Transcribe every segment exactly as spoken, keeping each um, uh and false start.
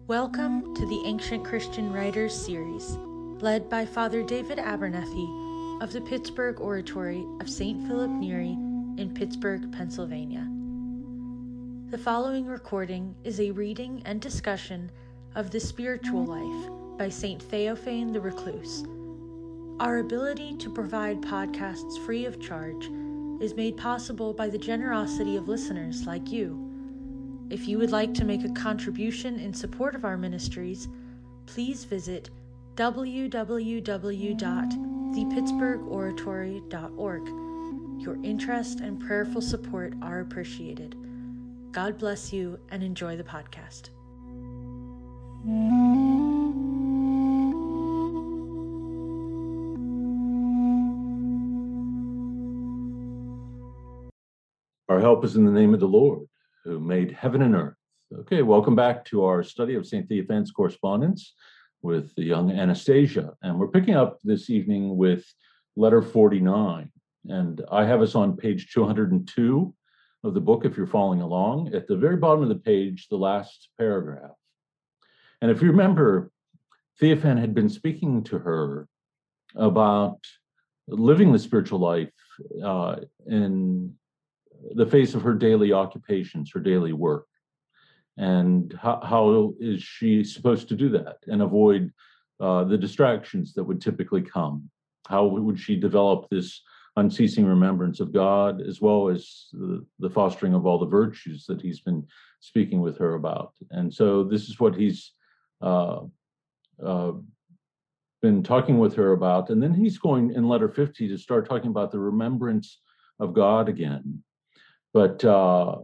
Welcome to the Ancient Christian Writers series, led by Father David Abernethy of the Pittsburgh Oratory of Saint Philip Neri in Pittsburgh, Pennsylvania. The following recording is a reading and discussion of The Spiritual Life by Saint Theophane the Recluse. Our ability to provide podcasts free of charge is made possible by the generosity of listeners like you. If you would like to make a contribution in support of our ministries, please visit w w w dot the pittsburgh oratory dot org. Your interest and prayerful support are appreciated. God bless you and enjoy the podcast. Our help is in the name of the Lord, who made heaven and earth. Okay, welcome back to our study of Saint Theophane's correspondence with the young Anastasia. And we're picking up this evening with letter forty-nine. And I have us on page two hundred two of the book, if you're following along. At the very bottom of the page, the last paragraph. And if you remember, Theophane had been speaking to her about living the spiritual life uh, in the face of her daily occupations, her daily work. And how, how is she supposed to do that and avoid uh, the distractions that would typically come? How would she develop this unceasing remembrance of God, as well as the, the fostering of all the virtues that he's been speaking with her about? And so this is what he's uh, uh, been talking with her about. And then he's going in letter fifty to start talking about the remembrance of God again. But uh,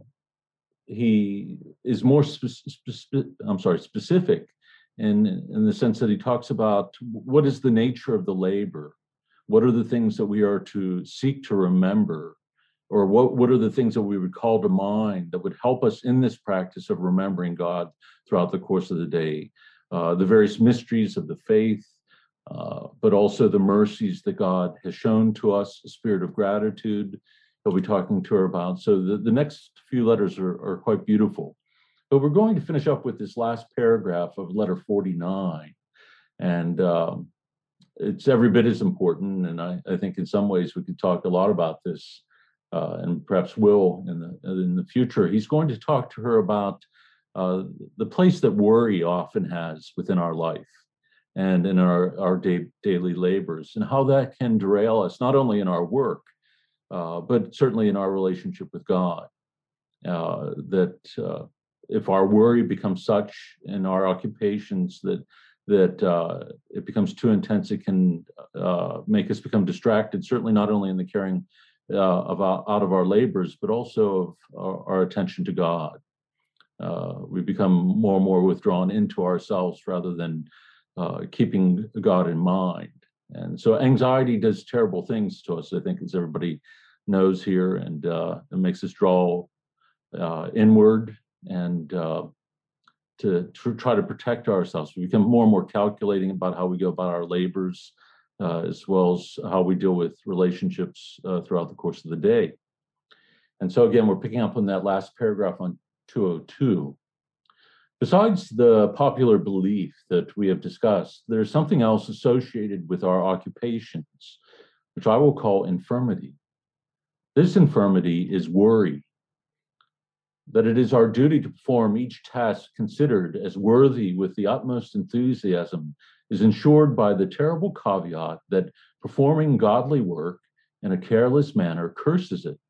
he is more spe- spe- I'm sorry, specific in, in the sense that he talks about what is the nature of the labor, what are the things that we are to seek to remember, or what, what are the things that we would call to mind that would help us in this practice of remembering God throughout the course of the day, uh, the various mysteries of the faith, uh, but also the mercies that God has shown to us, a spirit of gratitude, he'll be talking to her about. So the, the next few letters are, are quite beautiful. But we're going to finish up with this last paragraph of letter forty-nine. And um, it's every bit as important. And I, I think in some ways we could talk a lot about this uh, and perhaps will in the, in the future. He's going to talk to her about uh, the place that worry often has within our life and in our, our day, daily labors, and how that can derail us, not only in our work, Uh, but certainly in our relationship with God, uh, that uh, if our worry becomes such in our occupations that that uh, it becomes too intense, it can uh, make us become distracted, certainly not only in the carrying uh, of our, out of our labors, but also of our, our attention to God. Uh, we become more and more withdrawn into ourselves rather than uh, keeping God in mind. And so anxiety does terrible things to us, I think, as everybody knows here, and uh, it makes us draw uh, inward and uh, to, to try to protect ourselves. We become more and more calculating about how we go about our labors, uh, as well as how we deal with relationships uh, throughout the course of the day. And so again, we're picking up on that last paragraph on two oh two. Besides the popular belief that we have discussed, there's something else associated with our occupations, which I will call infirmity. This infirmity is worry, that it is our duty to perform each task considered as worthy with the utmost enthusiasm is ensured by the terrible caveat that performing godly work in a careless manner curses it.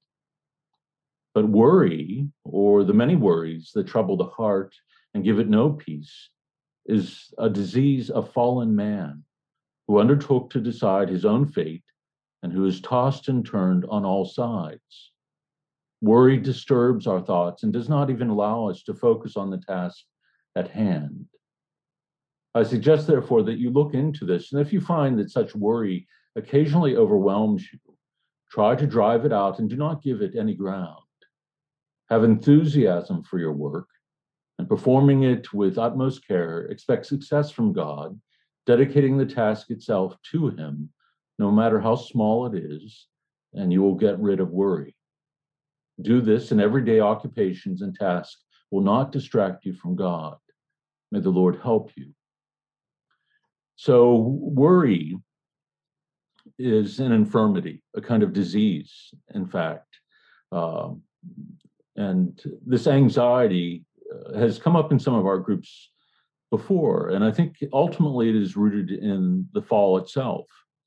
But worry, or the many worries that trouble the heart and give it no peace, is a disease of fallen man who undertook to decide his own fate and who is tossed and turned on all sides. Worry disturbs our thoughts and does not even allow us to focus on the task at hand. I suggest, therefore, that you look into this, and if you find that such worry occasionally overwhelms you, try to drive it out and do not give it any ground. Have enthusiasm for your work, and performing it with utmost care, expect success from God, dedicating the task itself to him, no matter how small it is, and you will get rid of worry. Do this, and everyday occupations and tasks will not distract you from God. May the Lord help you. So worry is an infirmity, a kind of disease, in fact. Um, and this anxiety uh, has come up in some of our groups before, and I think ultimately it is rooted in the fall itself.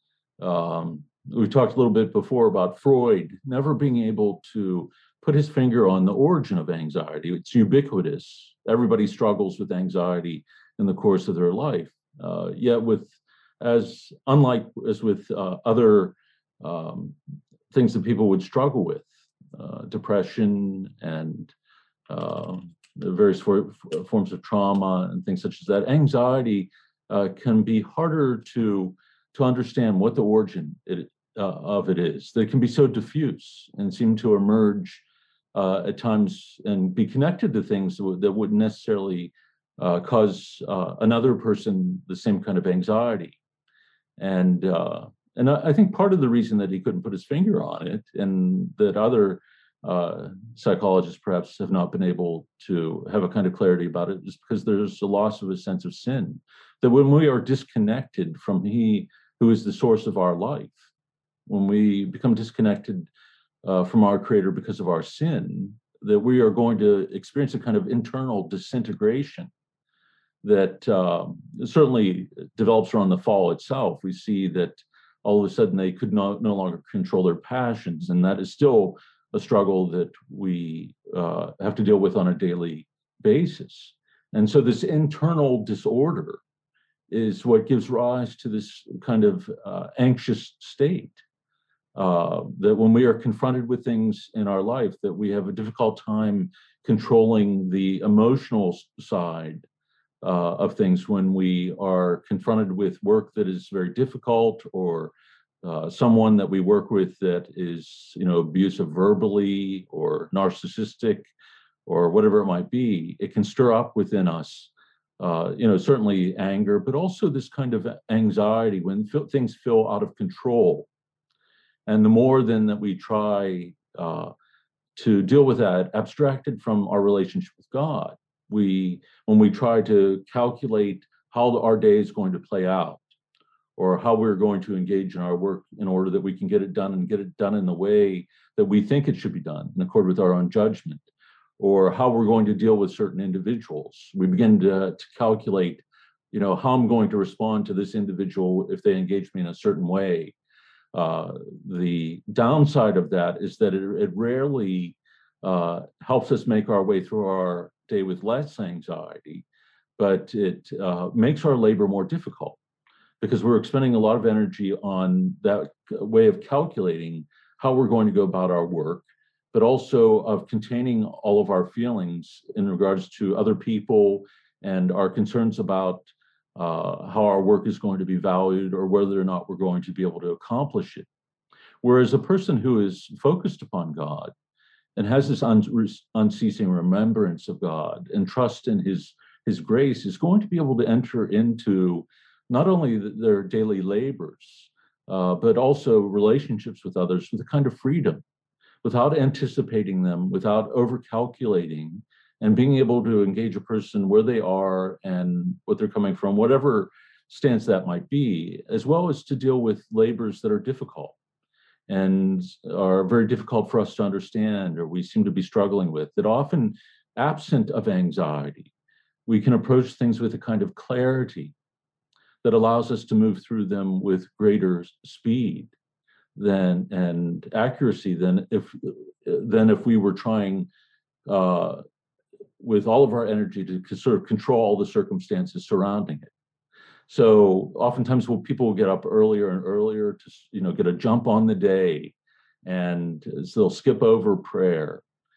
Um, we talked a little bit before about Freud never being able to put his finger on the origin of anxiety. It's ubiquitous. Everybody struggles with anxiety in the course of their life. Uh, yet with, as unlike as with uh, other um, things that people would struggle with, uh, depression and uh, the various for, forms of trauma and things such as that, anxiety uh, can be harder to to understand what the origin it, uh, of it is. That it can be so diffuse and seem to emerge uh, at times and be connected to things that, that wouldn't necessarily uh, cause uh, another person the same kind of anxiety. And uh, and I think part of the reason that he couldn't put his finger on it, and that other uh, psychologists perhaps have not been able to have a kind of clarity about it, is because there's a loss of a sense of sin. That when we are disconnected from He who is the source of our life, when we become disconnected uh, from our Creator because of our sin, that we are going to experience a kind of internal disintegration that uh, certainly develops around the fall itself. We see that all of a sudden they could no, no longer control their passions, and that is still a struggle that we uh, have to deal with on a daily basis. And so this internal disorder is what gives rise to this kind of uh, anxious state, uh, that when we are confronted with things in our life, that we have a difficult time controlling the emotional side uh, of things when we are confronted with work that is very difficult, or uh, someone that we work with that is, you know, abusive verbally or narcissistic or whatever it might be. It can stir up within us Uh, you know, certainly anger, but also this kind of anxiety when feel, things feel out of control. And the more then that we try uh, to deal with that, abstracted from our relationship with God, we, when we try to calculate how our day is going to play out, or how we're going to engage in our work in order that we can get it done and get it done in the way that we think it should be done, in accord with our own judgment, or how we're going to deal with certain individuals. We begin to, to calculate, you know, how I'm going to respond to this individual if they engage me in a certain way. Uh, the downside of that is that it, it rarely uh, helps us make our way through our day with less anxiety, but it uh, makes our labor more difficult, because we're expending a lot of energy on that way of calculating how we're going to go about our work, but also of containing all of our feelings in regards to other people and our concerns about uh, how our work is going to be valued, or whether or not we're going to be able to accomplish it. Whereas a person who is focused upon God and has this un unceasing remembrance of God and trust in his, his grace is going to be able to enter into not only their daily labors, uh, but also relationships with others with a kind of freedom, without anticipating them, without over-calculating, and being able to engage a person where they are and what they're coming from, whatever stance that might be, as well as to deal with labors that are difficult and are very difficult for us to understand, or we seem to be struggling with, that often, absent of anxiety, we can approach things with a kind of clarity that allows us to move through them with greater speed than and accuracy than if than if we were trying uh, with all of our energy to sort of control all the circumstances surrounding it. So oftentimes, well, people will get up earlier and earlier to, you know, get a jump on the day, and so they'll skip over prayer,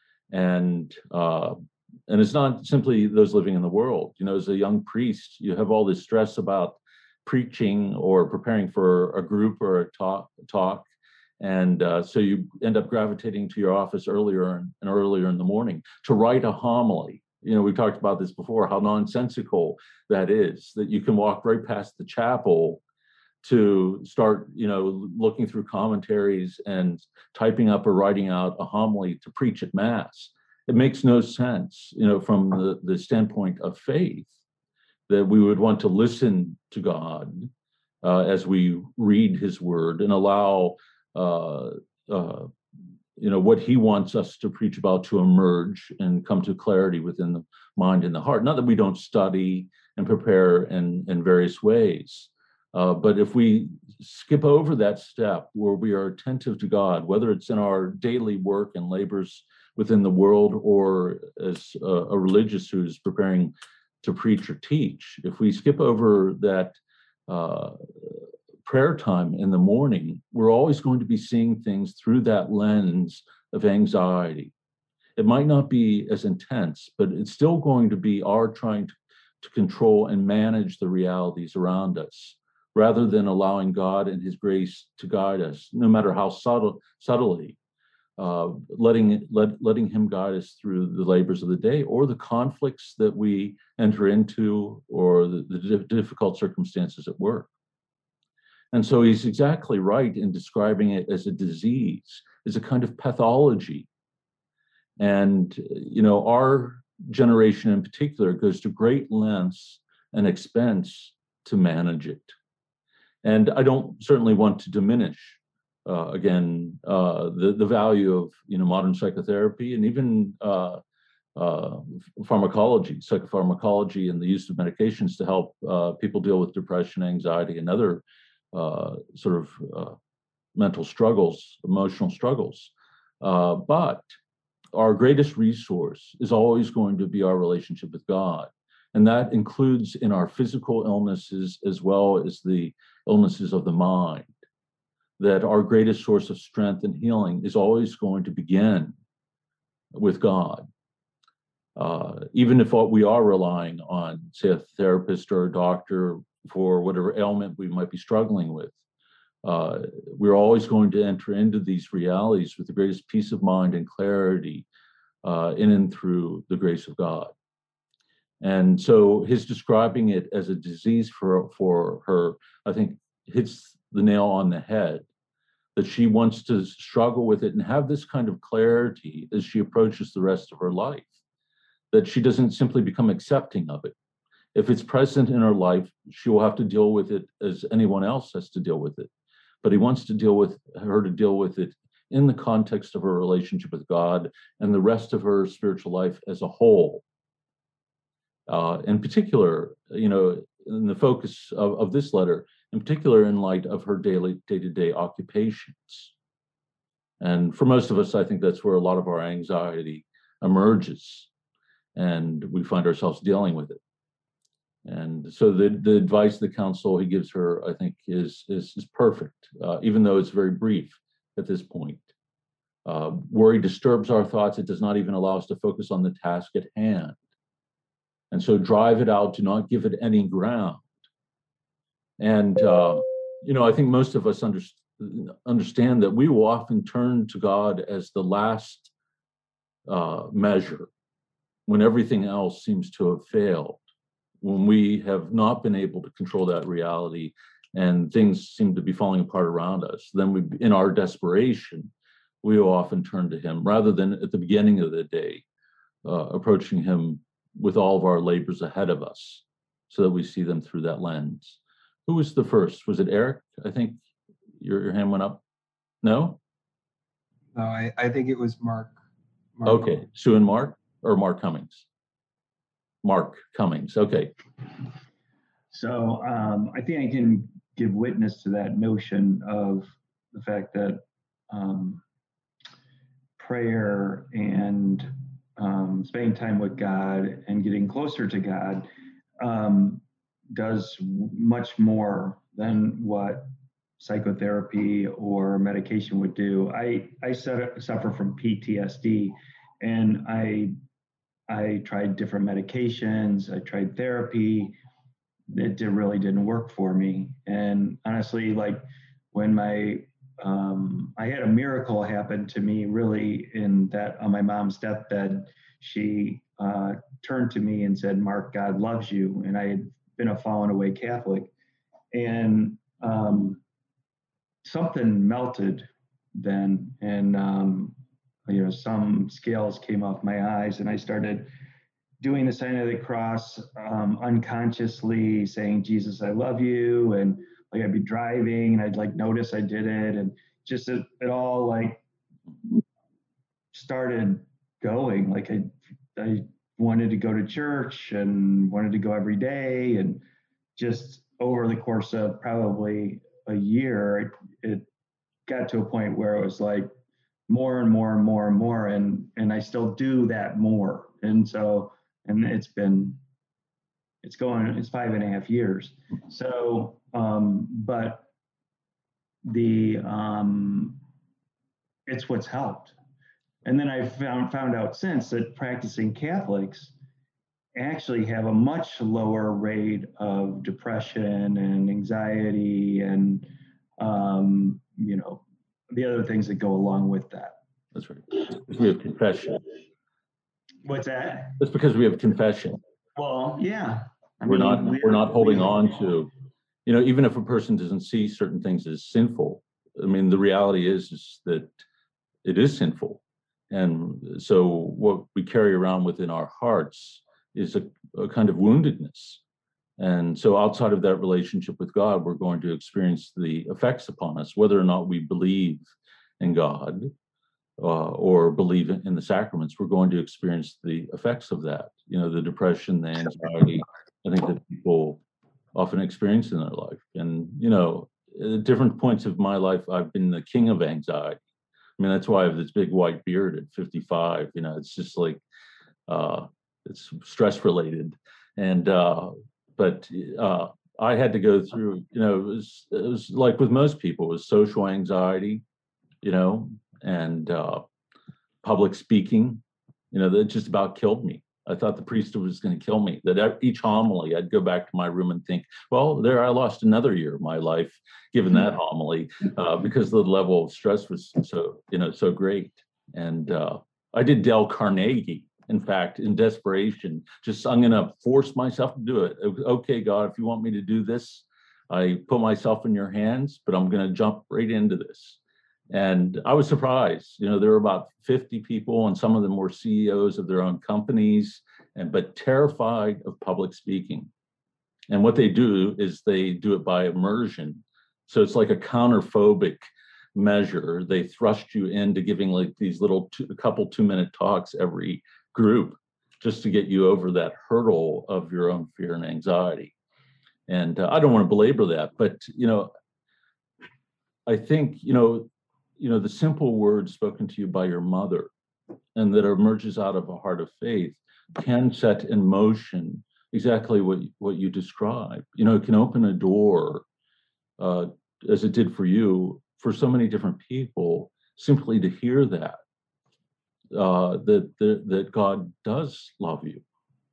and uh, and it's not simply those living in the world. You know, as a young priest, you have all this stress about preaching or preparing for a group or a talk, talk. And uh, so you end up gravitating to your office earlier and, and earlier in the morning to write a homily. You know, we talked about this before, how nonsensical that is, that you can walk right past the chapel to start, you know, looking through commentaries and typing up or writing out a homily to preach at Mass. It makes no sense, you know, from the, the standpoint of faith. that we would want to listen to God uh, as we read his word and allow uh, uh, you know, what he wants us to preach about to emerge and come to clarity within the mind and the heart. Not that we don't study and prepare in, in various ways, uh, but if we skip over that step where we are attentive to God, whether it's in our daily work and labors within the world or as a, a religious who's preparing to preach or teach, if we skip over that uh, prayer time in the morning, we're always going to be seeing things through that lens of anxiety. It might not be as intense, but it's still going to be our trying to, to control and manage the realities around us, rather than allowing God and his grace to guide us, no matter how subtle, subtly, uh, letting, let, letting him guide us through the labors of the day or the conflicts that we enter into or the, the difficult circumstances at work. And so he's exactly right in describing it as a disease, as a kind of pathology. And, you know, our generation in particular goes to great lengths and expense to manage it. And I don't certainly want to diminish, uh, again, uh, the, the value of, you know, modern psychotherapy and even uh, uh, pharmacology, psychopharmacology, and the use of medications to help uh, people deal with depression, anxiety, and other Uh, sort of uh, mental struggles, emotional struggles. Uh, but our greatest resource is always going to be our relationship with God. And that includes in our physical illnesses as well as the illnesses of the mind, that our greatest source of strength and healing is always going to begin with God. Uh, even if what we are relying on, say, a therapist or a doctor for whatever ailment we might be struggling with, uh, we're always going to enter into these realities with the greatest peace of mind and clarity uh, in and through the grace of God. And so his describing it as a disease for, for her, I think, hits the nail on the head, that she wants to struggle with it and have this kind of clarity as she approaches the rest of her life, that she doesn't simply become accepting of it. If it's present in her life, she will have to deal with it as anyone else has to deal with it. But he wants to deal with her to deal with it in the context of her relationship with God and the rest of her spiritual life as a whole. Uh, in particular, you know, in the focus of, of this letter, in particular in light of her daily day-to-day occupations. And for most of us, I think that's where a lot of our anxiety emerges, and we find ourselves dealing with it. And so the, the advice, the counsel he gives her, I think, is, is, is perfect, uh, even though it's very brief at this point. Uh, worry disturbs our thoughts. It does not even allow us to focus on the task at hand. And so drive it out, do not give it any ground. And, uh, you know, I think most of us under, understand that we will often turn to God as the last uh, measure when everything else seems to have failed, when we have not been able to control that reality and things seem to be falling apart around us. Then we, in our desperation, we will often turn to him rather than at the beginning of the day, uh, approaching him with all of our labors ahead of us so that we see them through that lens. Who was the first? Was it Eric? I think your, your hand went up. No? No, I, I think it was Mark. Mark. Okay, Sue and Mark, or Mark Cummings? Mark Cummings, okay. So um, I think I can give witness to that notion of the fact that um, prayer and um, spending time with God and getting closer to God um, does much more than what psychotherapy or medication would do. I, I suffer from P T S D, and I I tried different medications, I tried therapy. It did, really didn't work for me. And honestly, like when my, um, I had a miracle happen to me really in that on my mom's deathbed, she uh, turned to me and said, "Mark, God loves you." And I had been a fallen away Catholic. And um, something melted then. And, um, you know, some scales came off my eyes and I started doing the sign of the cross, um, unconsciously saying, Jesus, I love you. And like I'd be driving and I'd like notice I did it. And just it, it all like started going. Like I, I wanted to go to church and wanted to go every day. And just over the course of probably a year, it, it got to a point where it was like more and more and more and more. And, and I still do that more. And so, and it's been, it's going, it's five and a half years. So, um, but the, um, it's what's helped. And then I found, found out since that practicing Catholics actually have a much lower rate of depression and anxiety and, um, you know, the other things that go along with that. That's right. Because we have confession. What's that? That's because we have confession. Well, yeah. I we're mean, not we we're not holding we, on to, you know, even if a person doesn't see certain things as sinful. I mean, the reality is, is that it is sinful. And so what we carry around within our hearts is a, a kind of woundedness. And so outside of that relationship with God, we're going to experience the effects upon us, whether or not we believe in God uh, or believe in the sacraments, we're going to experience the effects of that. You know, the depression, the anxiety, I think that people often experience in their life. And, you know, at different points of my life, I've been the king of anxiety. I mean, that's why I have this big white beard at fifty-five. You know, it's just like, uh, it's stress related. And, uh, but uh, I had to go through, you know, it was, it was like with most people, it was social anxiety, you know, and uh, public speaking, you know, that just about killed me. I thought the priest was going to kill me, that each homily, I'd go back to my room and think, well, there I lost another year of my life, given that homily, uh, because the level of stress was so, you know, so great. And uh, I did Dale Carnegie, in fact, in desperation, just I'm going to force myself to do it. Okay, God, if you want me to do this, I put myself in your hands, but I'm going to jump right into this. And I was surprised, you know, there were about fifty people and some of them were C E Os of their own companies, and but terrified of public speaking. And what they do is they do it by immersion. So it's like a counterphobic measure. They thrust you into giving like these little two, a couple two minute talks every group just to get you over that hurdle of your own fear and anxiety. And uh, I don't want to belabor that, but, you know, I think, you know, you know, the simple words spoken to you by your mother and that emerges out of a heart of faith can set in motion exactly what, what you describe. You know, it can open a door, uh, as it did for you, for so many different people, simply to hear that, uh, that, that, that God does love you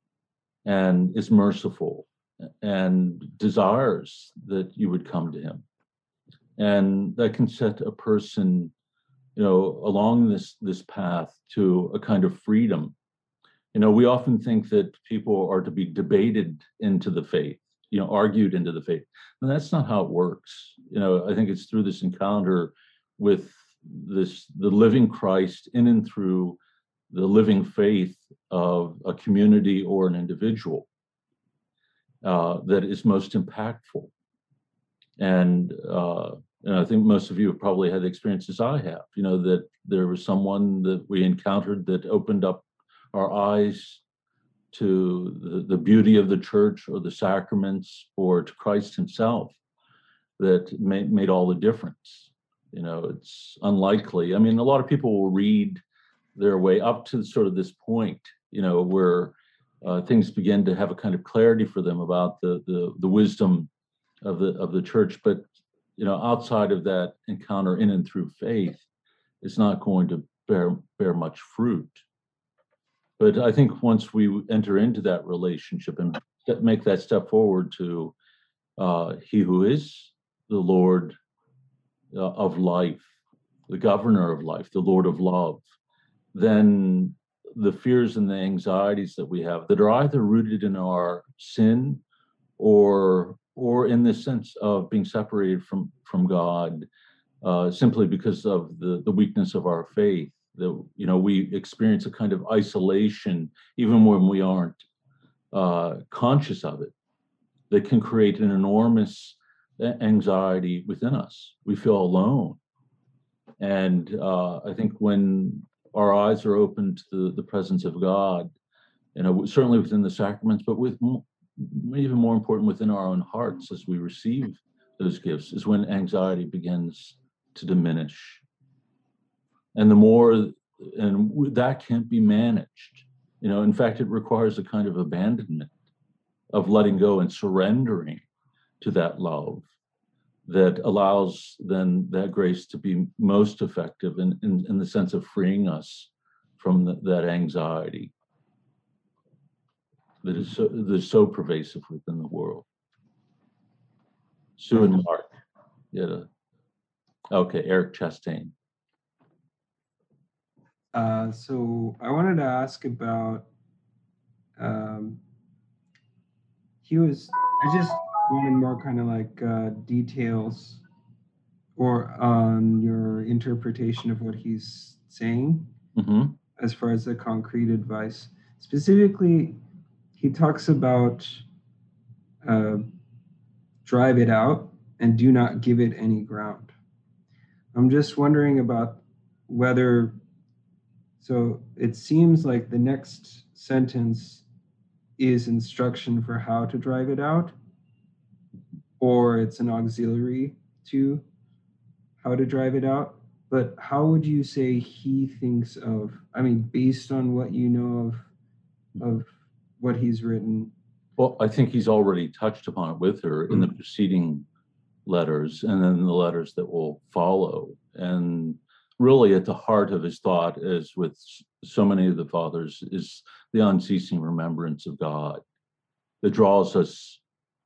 and is merciful and desires that you would come to him. And that can set a person, you know, along this this path to a kind of freedom. You know, we often think that people are to be debated into the faith, you know, argued into the faith. And that's not how it works. You know, I think it's through this encounter with this, the living Christ in and through the living faith of a community or an individual uh, that is most impactful. And, uh, and I think most of you have probably had the experiences I have, you know, that there was someone that we encountered that opened up our eyes to the, the beauty of the church or the sacraments or to Christ himself that made, made all the difference. You know, it's unlikely. I mean, a lot of people will read their way up to sort of this point, you know, where uh, things begin to have a kind of clarity for them about the, the, the wisdom of the of the church, but you know, outside of that encounter in and through faith, it's not going to bear bear much fruit. But I think once we enter into that relationship and make that step forward to uh, he who is the Lord uh, of life, the governor of life, the Lord of love, then the fears and the anxieties that we have that are either rooted in our sin or or in the sense of being separated from from God uh, simply because of the, the weakness of our faith, that, you know, we experience a kind of isolation, even when we aren't uh, conscious of it, that can create an enormous anxiety within us. We feel alone. And uh, I think when our eyes are open to the, the presence of God, you know, certainly within the sacraments, but with more, even more important within our own hearts as we receive those gifts, is when anxiety begins to diminish. And the more, and that can't be managed. You know, in fact, it requires a kind of abandonment of letting go and surrendering to that love that allows then that grace to be most effective in, in, in the sense of freeing us from the, that anxiety that is so, that is so pervasive within the world. Sue and Mark. Yeah. Okay, Eric Chastain. Uh, so I wanted to ask about, um, he was, I just wanted more kind of like uh, details or on your interpretation of what he's saying, Mm-hmm. as far as the concrete advice. Specifically, he talks about uh, drive it out and do not give it any ground. I'm just wondering about whether, so it seems like the next sentence is instruction for how to drive it out, or it's an auxiliary to how to drive it out. But how would you say he thinks of, I mean, based on what you know of of what he's written? Well, I think he's already touched upon it with her in the preceding letters and then the letters that will follow. And really at the heart of his thought, as with so many of the fathers, is the unceasing remembrance of God that draws us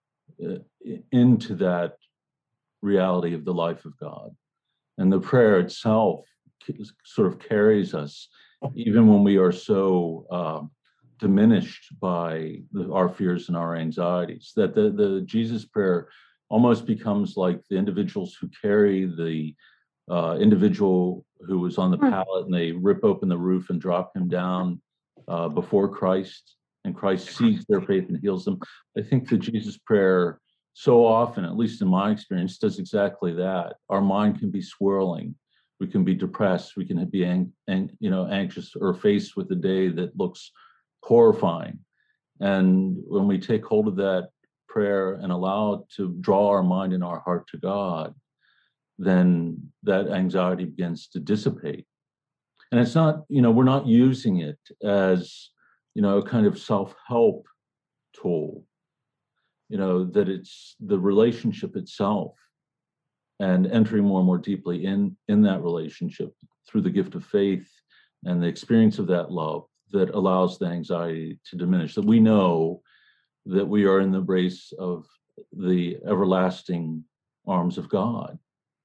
into that reality of the life of God. And the prayer itself sort of carries us, even when we are so uh, diminished by the, our fears and our anxieties, that the, the Jesus prayer almost becomes like the individuals who carry the uh, individual who was on the pallet and they rip open the roof and drop him down uh, before Christ, and Christ sees their faith and heals them. I think the Jesus prayer so often, at least in my experience, does exactly that. Our mind can be swirling. We can be depressed. We can be ang- ang- you know, anxious or faced with a day that looks horrifying. And when we take hold of that prayer and allow it to draw our mind and our heart to God, then that anxiety begins to dissipate. And it's not, you know, we're not using it as, you know, a kind of self-help tool, you know, that it's the relationship itself and entering more and more deeply in, in that relationship through the gift of faith and the experience of that love that allows the anxiety to diminish, that we know that we are in the embrace of the everlasting arms of God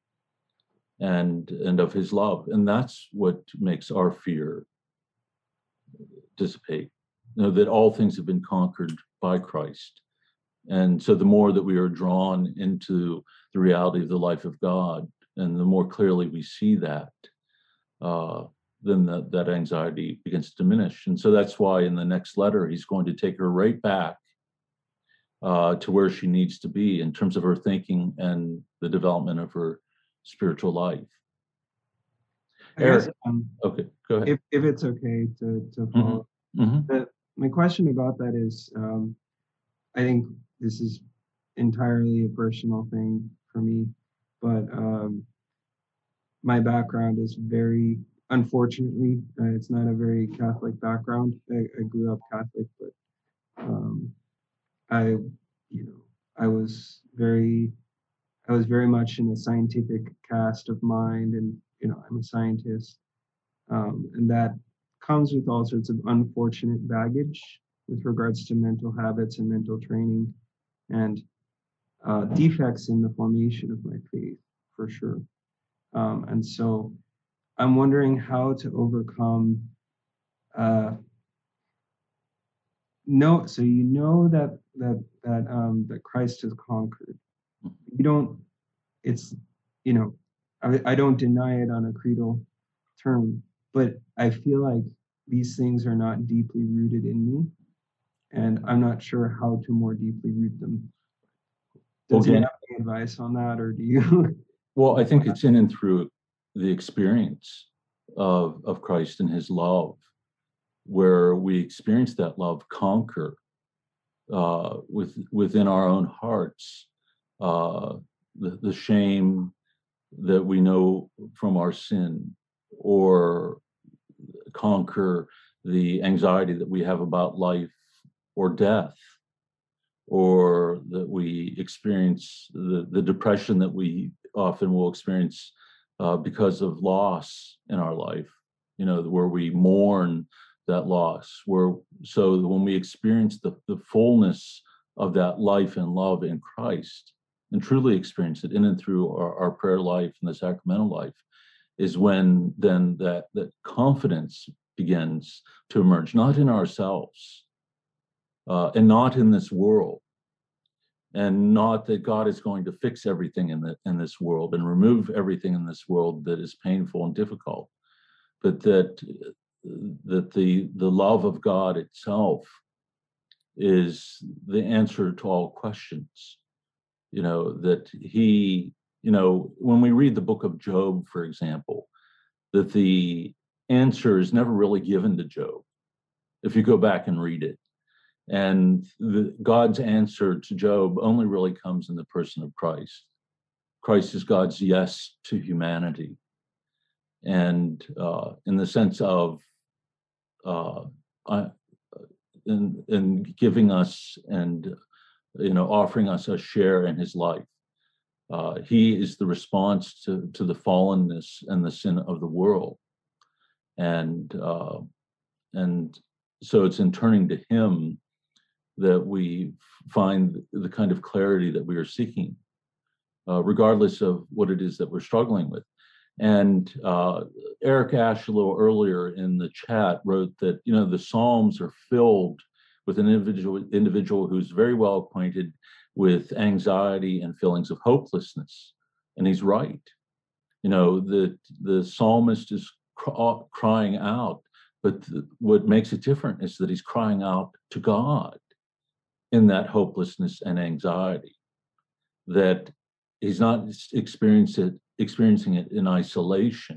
and and of his love. And that's what makes our fear dissipate. You know, that all things have been conquered by Christ. And so the more that we are drawn into the reality of the life of God, and the more clearly we see that, uh, then that, that anxiety begins to diminish. And so that's why in the next letter, he's going to take her right back uh, to where she needs to be in terms of her thinking and the development of her spiritual life. I Eric, guess, um, okay, go ahead. if, if it's okay to, to follow. Mm-hmm. The, my question about that is, um, I think this is entirely a personal thing for me, but um, my background is very, unfortunately, uh, it's not a very Catholic background. I, I grew up Catholic, but um, I, you know, I was very, I was very much in a scientific cast of mind, and you know, I'm a scientist, um, and that comes with all sorts of unfortunate baggage with regards to mental habits and mental training, and uh, defects in the formation of my faith, for sure. Um, and so I'm wondering how to overcome. Uh, no, so you know that that that um, that Christ has conquered. You don't. It's, you know, I, I don't deny it on a creedal term, but I feel like these things are not deeply rooted in me, and I'm not sure how to more deeply root them. Does he Again, have any advice on that, or do you? well, I think it's in and through the experience of, of Christ and his love, where we experience that love conquer uh, with, within our own hearts uh, the, the shame that we know from our sin, or conquer the anxiety that we have about life or death, or that we experience the, the depression that we often will experience uh, because of loss in our life, you know, where we mourn that loss, where so when we experience the, the fullness of that life and love in Christ and truly experience it in and through our, our prayer life and the sacramental life, is when then that that confidence begins to emerge, not in ourselves uh, and not in this world, and not that God is going to fix everything in the in this world and remove everything in this world that is painful and difficult, but that that the the love of God itself is the answer to all questions. You know, that he, you know, when we read the book of Job, for example, that the answer is never really given to Job if you go back and read it. And the, God's answer to Job only really comes in the person of Christ. Christ is God's yes to humanity. And uh, in the sense of uh, uh, in, in giving us and, you know, offering us a share in his life. Uh, he is the response to, to the fallenness and the sin of the world. And, uh, and so it's in turning to him that we find the kind of clarity that we are seeking, uh, regardless of what it is that we're struggling with. And uh, Eric Ash, a little earlier in the chat, wrote that, you know, the Psalms are filled with an individual individual who's very well acquainted with anxiety and feelings of hopelessness. And he's right. You know, the, the psalmist is cr- crying out, but the, what makes it different is that he's crying out to God in that hopelessness and anxiety, that he's not experiencing it, experiencing it in isolation,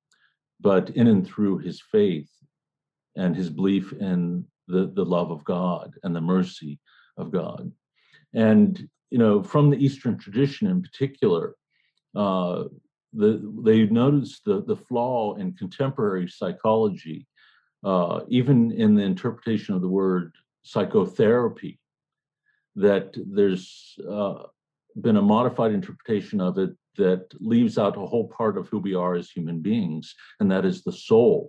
but in and through his faith and his belief in the, the love of God and the mercy of God. And, you know, from the Eastern tradition in particular, uh, the, they noticed the, the flaw in contemporary psychology, uh, even in the interpretation of the word psychotherapy, that there's uh, been a modified interpretation of it that leaves out a whole part of who we are as human beings, and that is the soul.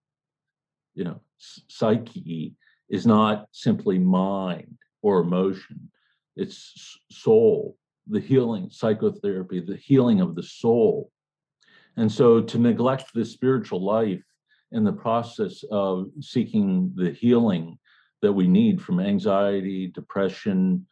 You know, psyche is not simply mind or emotion, it's soul, the healing, psychotherapy, the healing of the soul. And so to neglect the spiritual life in the process of seeking the healing that we need from anxiety, depression,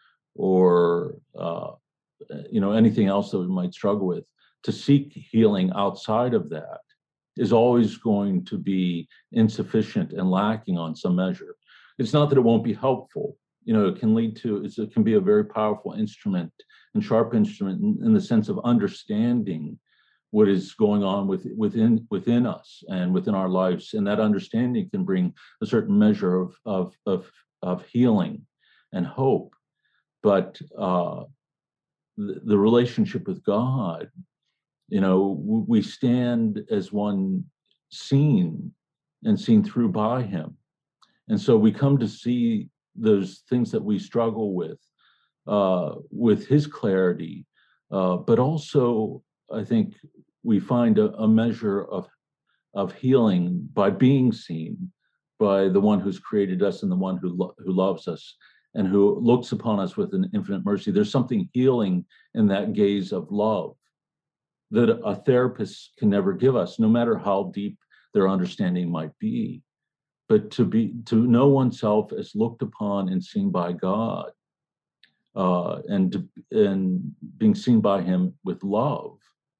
or uh, you know, anything else that we might struggle with, to seek healing outside of that is always going to be insufficient and lacking on some measure. It's not that it won't be helpful. You know, it can lead to, it's, it can be a very powerful instrument and sharp instrument in, in the sense of understanding what is going on with, within within us and within our lives. And that understanding can bring a certain measure of, of, of, of healing and hope. But uh, the, the relationship with God, you know, we stand as one seen and seen through by him. And so we come to see those things that we struggle with, uh, with his clarity, uh, but also, I think, we find a, a measure of, of healing by being seen by the one who's created us and the one who, lo- who loves us and who looks upon us with an infinite mercy. There's something healing in that gaze of love that a therapist can never give us, no matter how deep their understanding might be. But to be to know oneself as looked upon and seen by God, uh, and and being seen by him with love,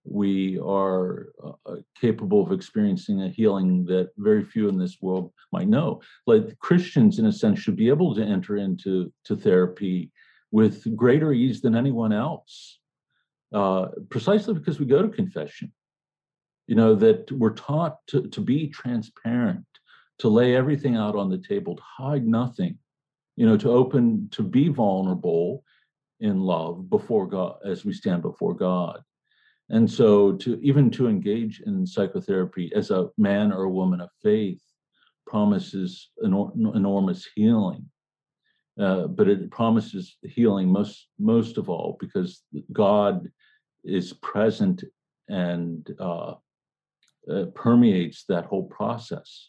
we are uh, capable of experiencing a healing that very few in this world might know. Like Christians, in a sense, should be able to enter into to therapy with greater ease than anyone else, uh, precisely because we go to confession. You know, that we're taught to, to be transparent, to lay everything out on the table, to hide nothing, you know, to open, to be vulnerable in love before God, as we stand before God. And so to even to engage in psychotherapy as a man or a woman of faith promises enor- enormous healing. Uh, but it promises healing most, most of all because God is present and uh, uh, permeates that whole process.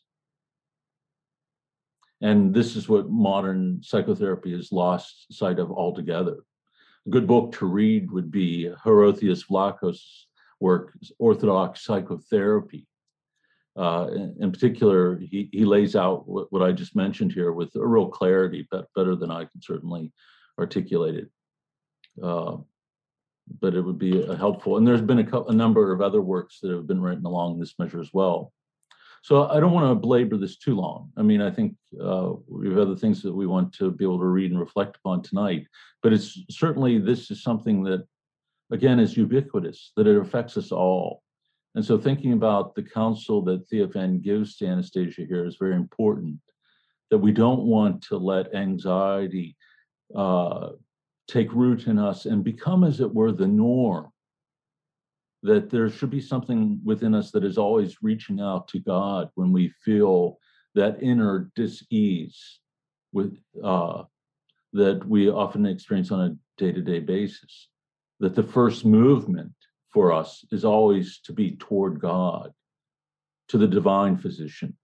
And this is what modern psychotherapy has lost sight of altogether. A good book to read would be Horotheus Vlachos' work, Orthodox Psychotherapy. Uh, in, in particular, he, he lays out what, what I just mentioned here with a real clarity, but better than I can certainly articulate it. Uh, but it would be uh, helpful. And there's been a, co- a number of other works that have been written along this measure as well. So I don't want to belabor this too long. I mean, I think uh, we have other things that we want to be able to read and reflect upon tonight, but it's certainly, this is something that, again, is ubiquitous, that it affects us all. And so thinking about the counsel that Theophan gives to Anastasia here is very important, that we don't want to let anxiety uh, take root in us and become, as it were, the norm. That there should be something within us that is always reaching out to God when we feel that inner dis-ease with uh, that we often experience on a day-to-day basis. That the first movement for us is always to be toward God, to the divine physician.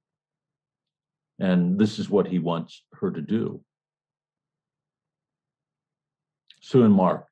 And this is what he wants her to do. Sue and Mark.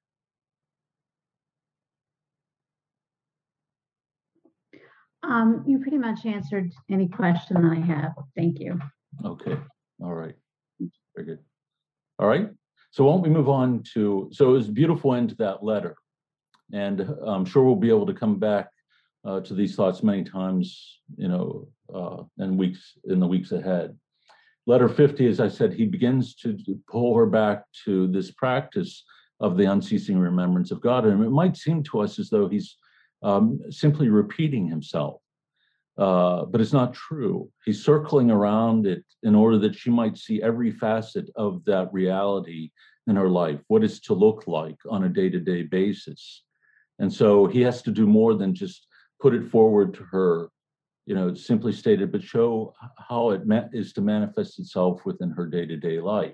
Um, you pretty much answered any question that I have. Thank you. Okay, all right, very good. All right, so why don't we move on to, so it was a beautiful end to that letter. And I'm sure we'll be able to come back uh, to these thoughts many times, you know, uh, in weeks, in the weeks ahead. Letter fifty, as I said, he begins to pull her back to this practice of the unceasing remembrance of God. And it might seem to us as though he's um, simply repeating himself, uh, but it's not true. He's circling around it in order that she might see every facet of that reality in her life, what it's to look like on a day-to-day basis. And so he has to do more than just put it forward to her, you know, simply stated, but show how it is to manifest itself within her day-to-day life.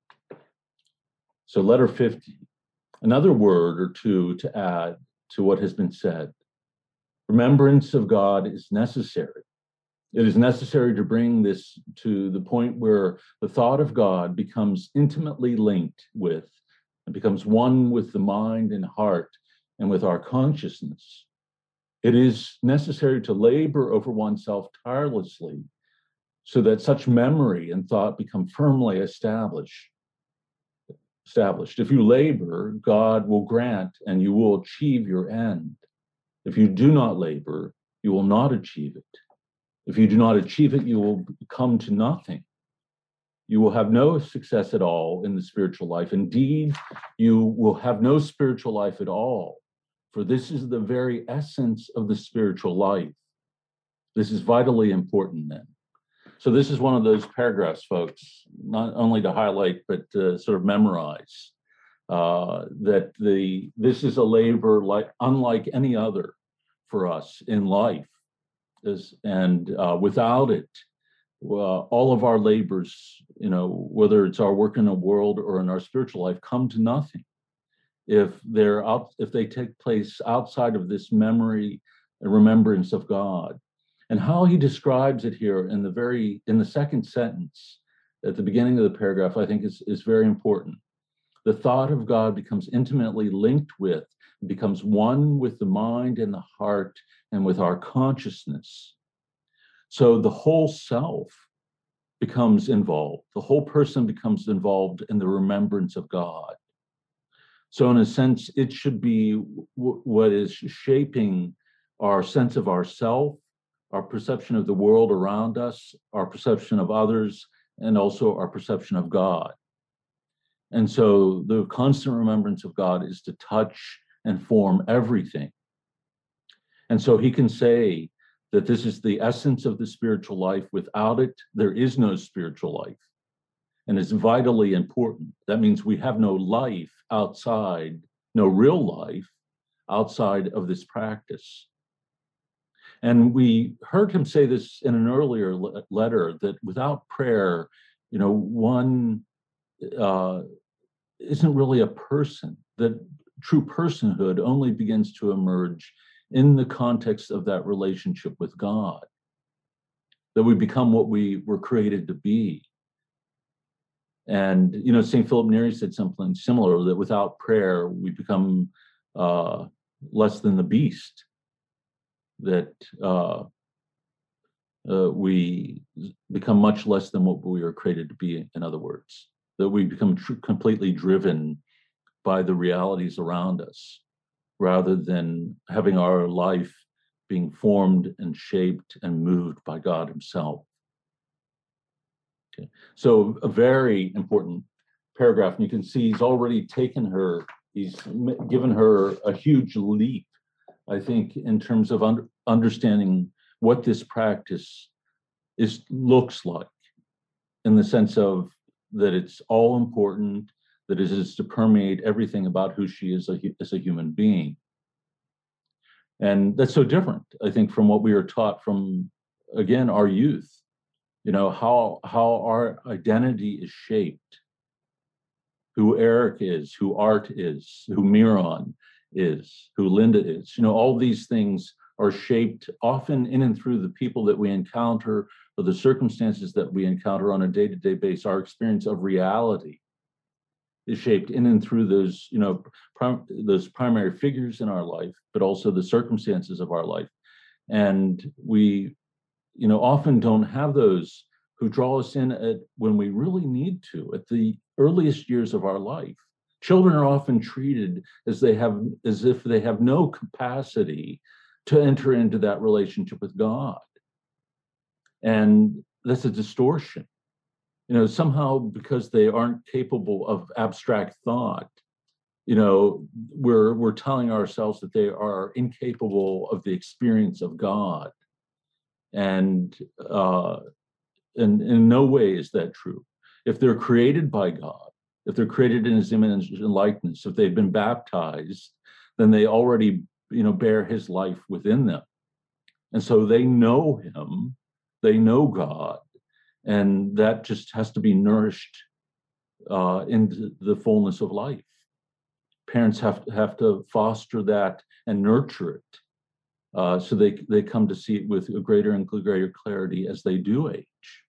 So letter fifty, another word or two to add to what has been said. Remembrance of God is necessary. It is necessary to bring this to the point where the thought of God becomes intimately linked with and becomes one with the mind and heart and with our consciousness. It is necessary to labor over oneself tirelessly so that such memory and thought become firmly established. Established. If you labor, God will grant and you will achieve your end. If you do not labor, you will not achieve it. If you do not achieve it, you will come to nothing. You will have no success at all in the spiritual life. Indeed, you will have no spiritual life at all, for this is the very essence of the spiritual life. This is vitally important then. So this is one of those paragraphs, folks, not only to highlight, but to sort of memorize. Uh, that the this is a labor like unlike any other for us in life, is, and uh, without it, uh, all of our labors, you know, whether it's our work in the world or in our spiritual life, come to nothing if they're out, if they take place outside of this memory and remembrance of God. And how he describes it here in the very in the second sentence at the beginning of the paragraph, I think is is very important. The thought of God becomes intimately linked with, becomes one with the mind and the heart and with our consciousness. So the whole self becomes involved. The whole person becomes involved in the remembrance of God. So in a sense, it should be w- what is shaping our sense of ourself, our perception of the world around us, our perception of others, and also our perception of God. And so the constant remembrance of God is to touch and form everything. And so he can say that this is the essence of the spiritual life. Without it, there is no spiritual life. And it's vitally important. That means we have no life outside, no real life outside of this practice. And we heard him say this in an earlier le- letter, that without prayer, you know, one uh, isn't really a person, that true personhood only begins to emerge in the context of that relationship with God, that we become what we were created to be. And, you know, Saint Philip Neri said something similar, that without prayer, we become uh, less than the beast, that uh, uh, we become much less than what we were created to be, in other words, that we become tr- completely driven by the realities around us, rather than having our life being formed and shaped and moved by God himself. Okay. So a very important paragraph, and you can see he's already taken her, he's given her a huge leap, I think, in terms of under, understanding what this practice is looks like, in the sense of that it's all important, that it is to permeate everything about who she is a, as a human being. And that's so different, I think, from what we are taught from, again, our youth. You know, how how our identity is shaped, who Eric is, who Art is, who Miron is, who Linda is. You know, all these things are shaped often in and through the people that we encounter, or the circumstances that we encounter on a day-to-day basis. Our experience of reality is shaped in and through those, you know, prim- those primary figures in our life, but also the circumstances of our life. And we, you know, often don't have those who draw us in at when we really need to, at the earliest years of our life. Children are often treated as they have, as if they have no capacity to enter into that relationship with God. And that's a distortion. You know, somehow, because they aren't capable of abstract thought, you know, we're we're telling ourselves that they are incapable of the experience of God. And uh, and in no way is that true. If they're created by God, if they're created in his image and likeness, if they've been baptized, then they already, you know, bear his life within them. And so they know him, they know God, and that just has to be nourished uh, into the fullness of life. Parents have to have to foster that and nurture it, uh, so they they come to see it with a greater and greater clarity as they do age.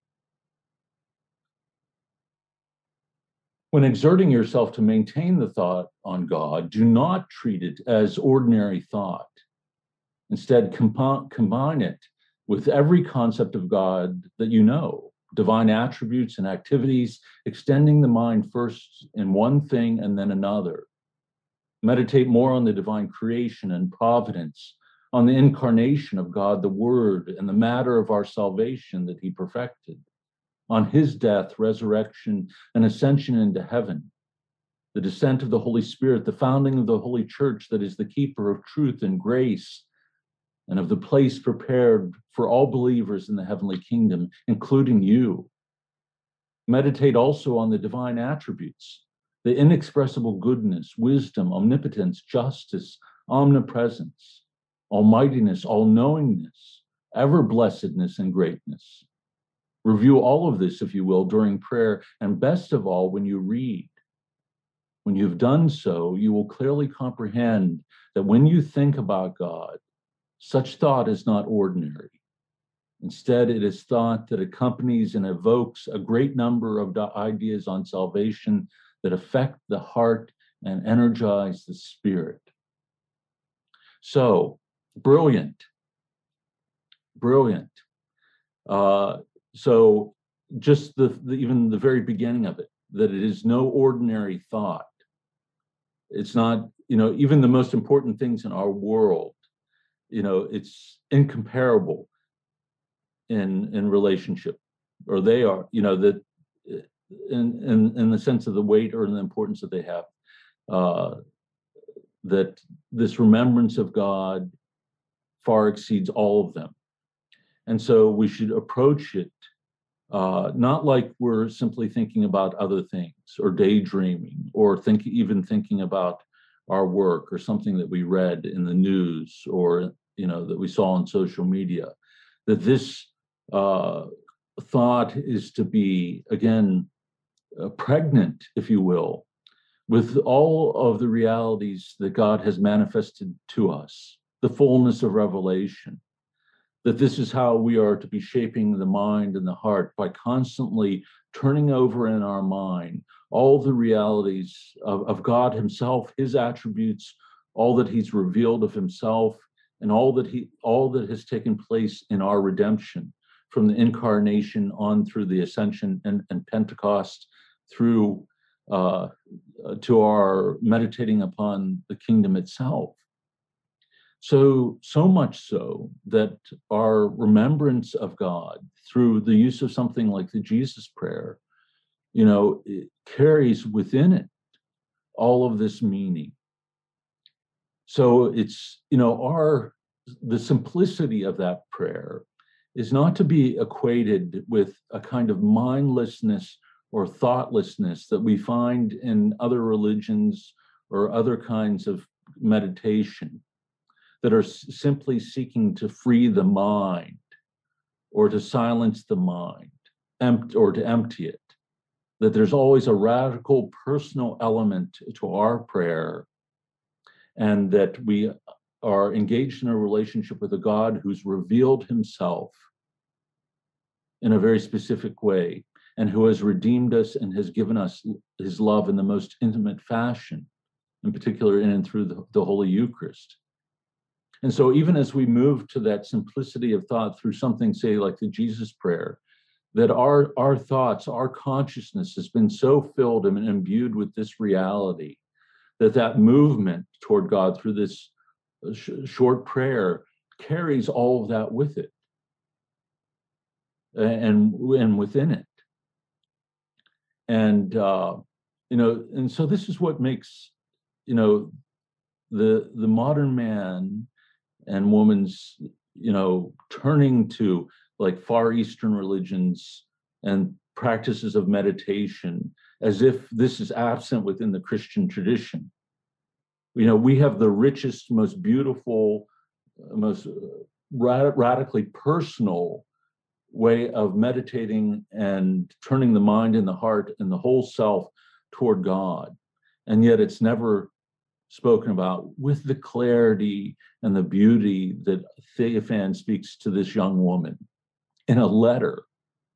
When exerting yourself to maintain the thought on God, do not treat it as ordinary thought. Instead, comp- combine it with every concept of God that you know, divine attributes and activities, extending the mind first in one thing and then another. Meditate more on the divine creation and providence, on the incarnation of God, the Word, and the matter of our salvation that he perfected, on his death, resurrection, and ascension into heaven, the descent of the Holy Spirit, the founding of the Holy Church that is the keeper of truth and grace, and of the place prepared for all believers in the heavenly kingdom, including you. Meditate also on the divine attributes, the inexpressible goodness, wisdom, omnipotence, justice, omnipresence, almightiness, all-knowingness, ever-blessedness, and greatness. Review all of this, if you will, during prayer, and best of all, when you read. When you've done so, you will clearly comprehend that when you think about God, such thought is not ordinary. Instead, it is thought that accompanies and evokes a great number of ideas on salvation that affect the heart and energize the spirit. So, brilliant, brilliant. Uh, so, just the, the even the very beginning of it, that it is no ordinary thought. It's not, you know, even the most important things in our world, you know, it's incomparable in in relationship, or they are, you know, that in in in the sense of the weight or the importance that they have. Uh, that this remembrance of God far exceeds all of them. And so we should approach it uh, not like we're simply thinking about other things or daydreaming or think, even thinking about our work or something that we read in the news or, you know, that we saw on social media. That this uh, thought is to be, again, uh, pregnant, if you will, with all of the realities that God has manifested to us, the fullness of revelation, that this is how we are to be shaping the mind and the heart by constantly turning over in our mind all the realities of, of God himself, his attributes, all that he's revealed of himself, and all that he all that has taken place in our redemption from the incarnation on through the ascension and, and Pentecost through uh, to our meditating upon the kingdom itself. So, so much so that our remembrance of God through the use of something like the Jesus prayer, you know, it carries within it all of this meaning. So it's, you know, our, the simplicity of that prayer is not to be equated with a kind of mindlessness or thoughtlessness that we find in other religions or other kinds of meditation that are simply seeking to free the mind or to silence the mind empt- or to empty it. That there's always a radical personal element to our prayer, and that we are engaged in a relationship with a God who's revealed himself in a very specific way, and who has redeemed us and has given us his love in the most intimate fashion, in particular in and through the, the Holy Eucharist. And so even as we move to that simplicity of thought through something, say, like the Jesus prayer, that our, our thoughts, our consciousness has been so filled and imbued with this reality that that movement toward God through this sh- short prayer carries all of that with it and, and within it. And, uh, you know, and so this is what makes, you know, the, the modern man and woman's, you know, turning to like Far Eastern religions and practices of meditation as if this is absent within the Christian tradition. You know, we have the richest, most beautiful, most rad- radically personal way of meditating and turning the mind and the heart and the whole self toward God. And yet it's never spoken about with the clarity and the beauty that Theophan speaks to this young woman in a letter.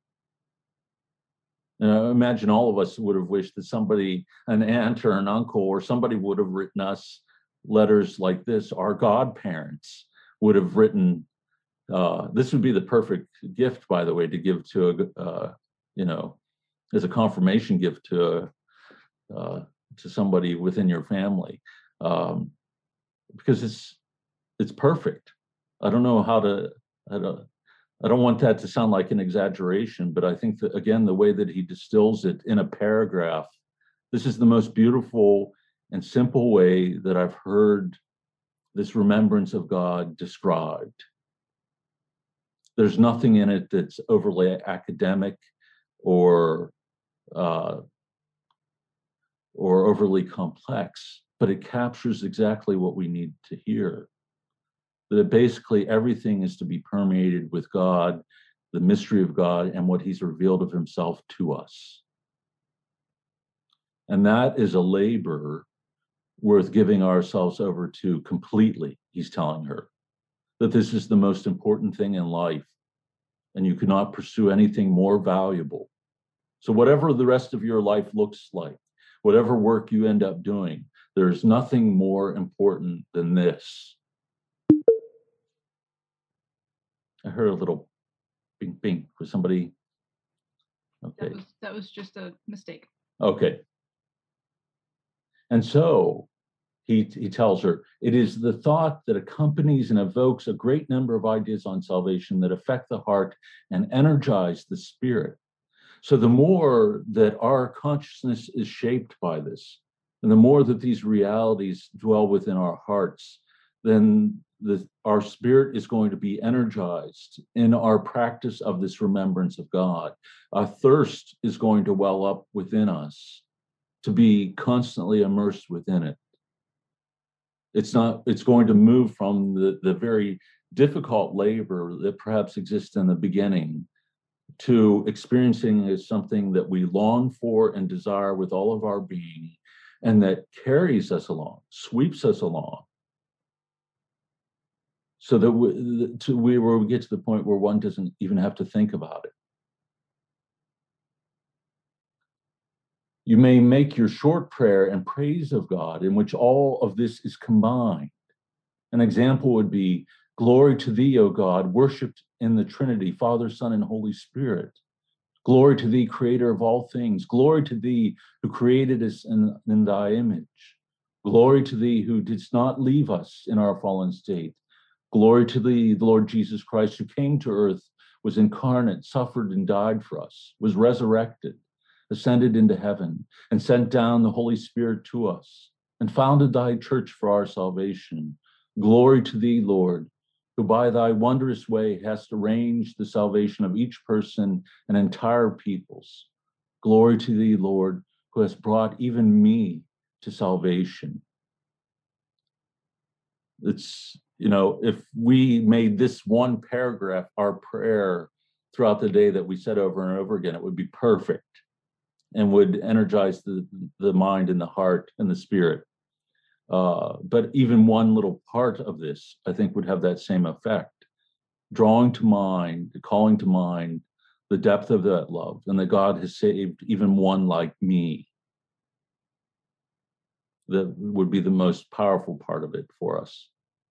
And I imagine all of us would have wished that somebody, an aunt or an uncle or somebody would have written us letters like this. Our godparents would have written, uh, this would be the perfect gift, by the way, to give to a, uh, you know, as a confirmation gift to a, uh, to somebody within your family. Um, because it's it's perfect. I don't know how to, I don't, I don't want that to sound like an exaggeration, but I think that, again, the way that he distills it in a paragraph, this is the most beautiful and simple way that I've heard this remembrance of God described. There's nothing in it that's overly academic or uh, or overly complex, but it captures exactly what we need to hear. That basically everything is to be permeated with God, the mystery of God, and what he's revealed of himself to us. And that is a labor worth giving ourselves over to completely, he's telling her. That this is the most important thing in life, and you cannot pursue anything more valuable. So whatever the rest of your life looks like, whatever work you end up doing, there's nothing more important than this. I heard a little bing bing. Was somebody? Okay. That was, that was just a mistake. Okay. And so he, he tells her, it is the thought that accompanies and evokes a great number of ideas on salvation that affect the heart and energize the spirit. So the more that our consciousness is shaped by this, and the more that these realities dwell within our hearts, then the, our spirit is going to be energized in our practice of this remembrance of God. A thirst is going to well up within us to be constantly immersed within it. It's not, it's going to move from the, the very difficult labor that perhaps exists in the beginning to experiencing it as something that we long for and desire with all of our being, and that carries us along, sweeps us along, so that we, to we, where we get to the point where one doesn't even have to think about it. You may make your short prayer and praise of God in which all of this is combined. An example would be, glory to thee, O God, worshipped in the Trinity, Father, Son, and Holy Spirit. Glory to thee, creator of all things. Glory to thee who created us in, in thy image. Glory to thee who didst not leave us in our fallen state. Glory to thee, the Lord Jesus Christ, who came to earth, was incarnate, suffered and died for us, was resurrected, ascended into heaven, and sent down the Holy Spirit to us, and founded thy church for our salvation. Glory to thee, Lord, who by thy wondrous way hast arranged the salvation of each person and entire peoples. Glory to thee, Lord, who hast brought even me to salvation. It's, you know, if we made this one paragraph our prayer throughout the day that we said over and over again, it would be perfect and would energize the, the mind and the heart and the spirit. Uh, but even one little part of this, I think, would have that same effect, drawing to mind, calling to mind the depth of that love, and that God has saved even one like me. That would be the most powerful part of it for us.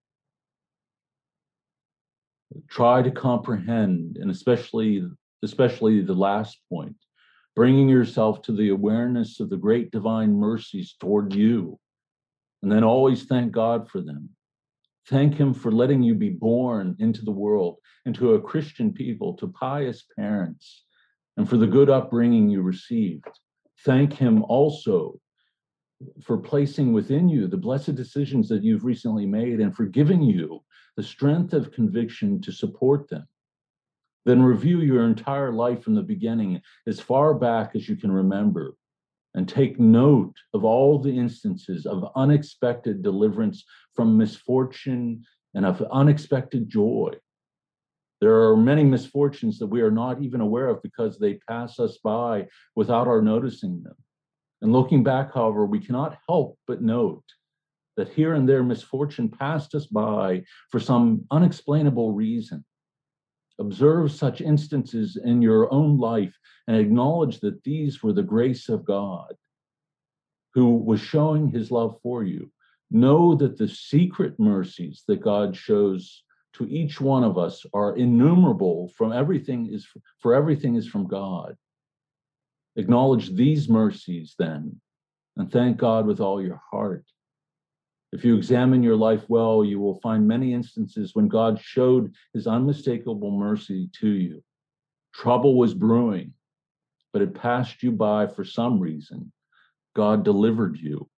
Try to comprehend, and especially, especially the last point, bringing yourself to the awareness of the great divine mercies toward you, and then always thank God for them. Thank him for letting you be born into the world, into a Christian people, to pious parents, and for the good upbringing you received. Thank him also for placing within you the blessed decisions that you've recently made and for giving you the strength of conviction to support them. Then review your entire life from the beginning, as far back as you can remember, and take note of all the instances of unexpected deliverance from misfortune and of unexpected joy. There are many misfortunes that we are not even aware of because they pass us by without our noticing them. And looking back, however, we cannot help but note that here and there misfortune passed us by for some unexplainable reason. Observe such instances in your own life and acknowledge that these were the grace of God, who was showing his love for you. Know that the secret mercies that God shows to each one of us are innumerable. From everything is for everything is from God. Acknowledge these mercies then, and thank God with all your heart. If you examine your life well, you will find many instances when God showed his unmistakable mercy to you. Trouble was brewing, but it passed you by for some reason. God delivered you.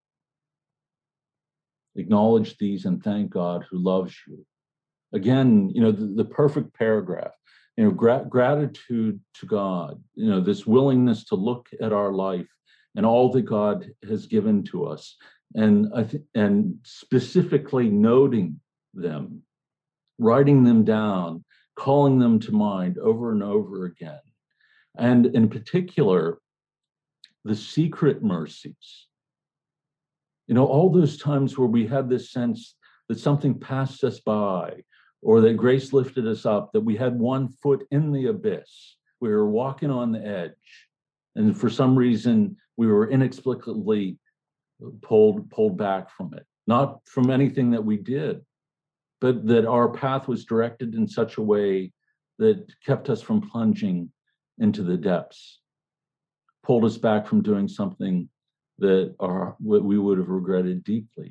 Acknowledge these and thank God who loves you. Again, you know, the, the perfect paragraph, you know, gra- gratitude to God, you know, this willingness to look at our life and all that God has given to us, and I th- and specifically noting them, writing them down, calling them to mind over and over again. And in particular, the secret mercies. You know, all those times where we had this sense that something passed us by, or that grace lifted us up, that we had one foot in the abyss, we were walking on the edge, and for some reason we were inexplicably pulled pulled back from it, not from anything that we did, but that our path was directed in such a way that kept us from plunging into the depths, pulled us back from doing something that are what we would have regretted deeply.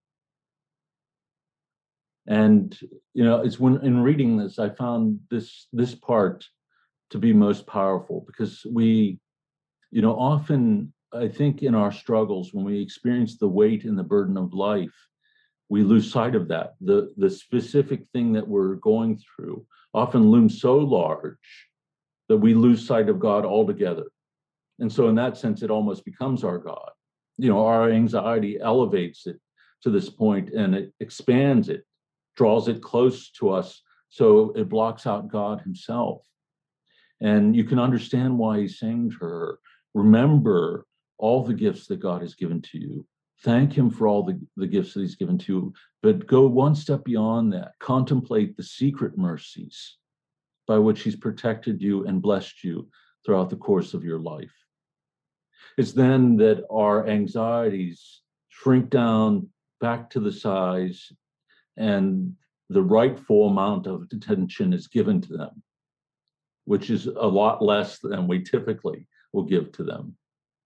And you know, it's when in reading this, I found this this part to be most powerful, because we, you know, often I think in our struggles, when we experience the weight and the burden of life, we lose sight of that. The the specific thing that we're going through often looms so large that we lose sight of God altogether. And so in that sense, it almost becomes our God. You know, our anxiety elevates it to this point, and it expands it, draws it close to us, so it blocks out God himself. And you can understand why he's saying to her, remember all the gifts that God has given to you. Thank him for all the, the gifts that he's given to you, but go one step beyond that. Contemplate the secret mercies by which he's protected you and blessed you throughout the course of your life. It's then that our anxieties shrink down back to the size, and the rightful amount of attention is given to them, which is a lot less than we typically will give to them.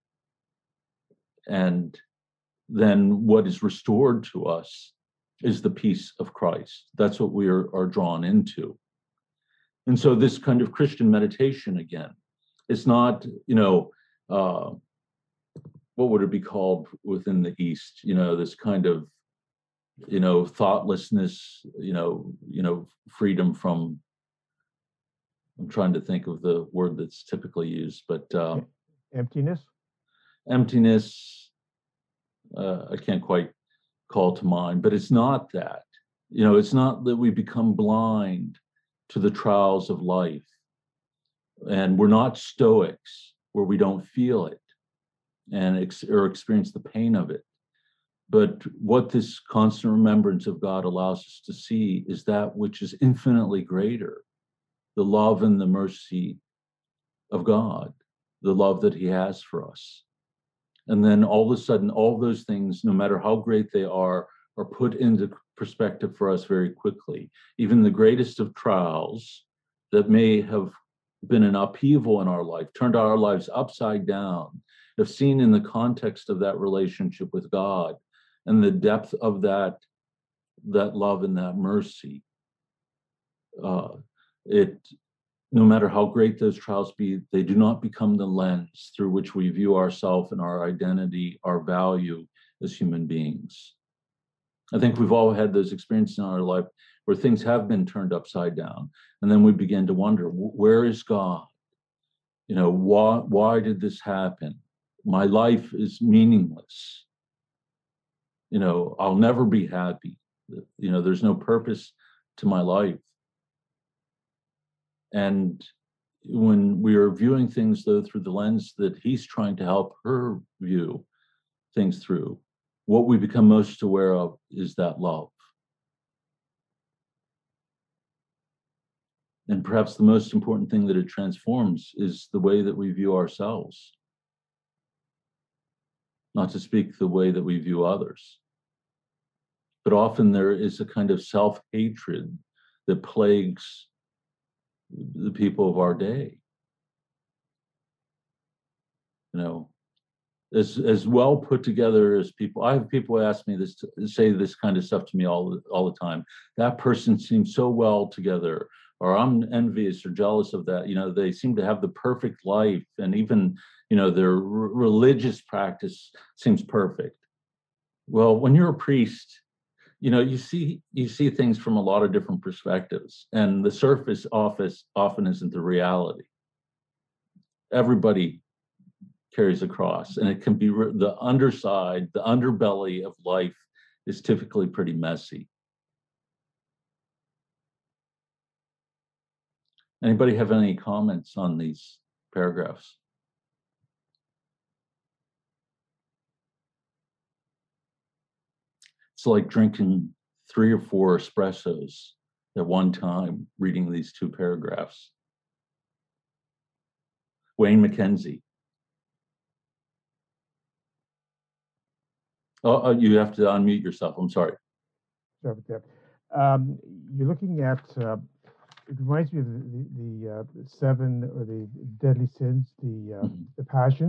And then what is restored to us is the peace of Christ. That's what we are, are drawn into. And so this kind of Christian meditation, again, it's not, you know, uh, what would it be called within the East? You know, this kind of, you know, thoughtlessness, you know, you know, freedom from, I'm trying to think of the word that's typically used, but uh, emptiness. Emptiness. Uh, I can't quite call to mind, but it's not that. You know, it's not that we become blind to the trials of life, and we're not Stoics where we don't feel it and ex- or experience the pain of it. But what this constant remembrance of God allows us to see is that which is infinitely greater, the love and the mercy of God, the love that he has for us. And then all of a sudden, all those things, no matter how great they are, are put into perspective for us very quickly. Even the greatest of trials that may have been an upheaval in our life, turned our lives upside down, if seen in the context of that relationship with God and the depth of that, that love and that mercy, uh, it, no matter how great those trials be, they do not become the lens through which we view ourselves and our identity, our value as human beings. I think we've all had those experiences in our life where things have been turned upside down, and then we begin to wonder, where is God? You know, why, why did this happen? My life is meaningless. You know, I'll never be happy. You know, there's no purpose to my life. And when we are viewing things, though, through the lens that he's trying to help her view things through, what we become most aware of is that love. And perhaps the most important thing that it transforms is the way that we view ourselves, not to speak the way that we view others. But often there is a kind of self-hatred that plagues the people of our day. You know, as as well put together as people, I have people ask me this, to say this kind of stuff to me all all the time. That person seems so well together, or I'm envious or jealous of that. You know, they seem to have the perfect life, and even, you know, their r- religious practice seems perfect. Well, when you're a priest, you know, you see you see things from a lot of different perspectives, and the surface office often isn't the reality. Everybody carries a cross, and it can be the underside, the underbelly of life is typically pretty messy. Anybody have any comments on these paragraphs? It's like drinking three or four espressos at one time, reading these two paragraphs. Wayne Mackenzie. Oh, oh, you have to unmute yourself. I'm sorry. Sorry about that. Um, you're looking at, uh, it reminds me of the, the, the uh, seven or the deadly sins, the, uh, Mhm. the passions.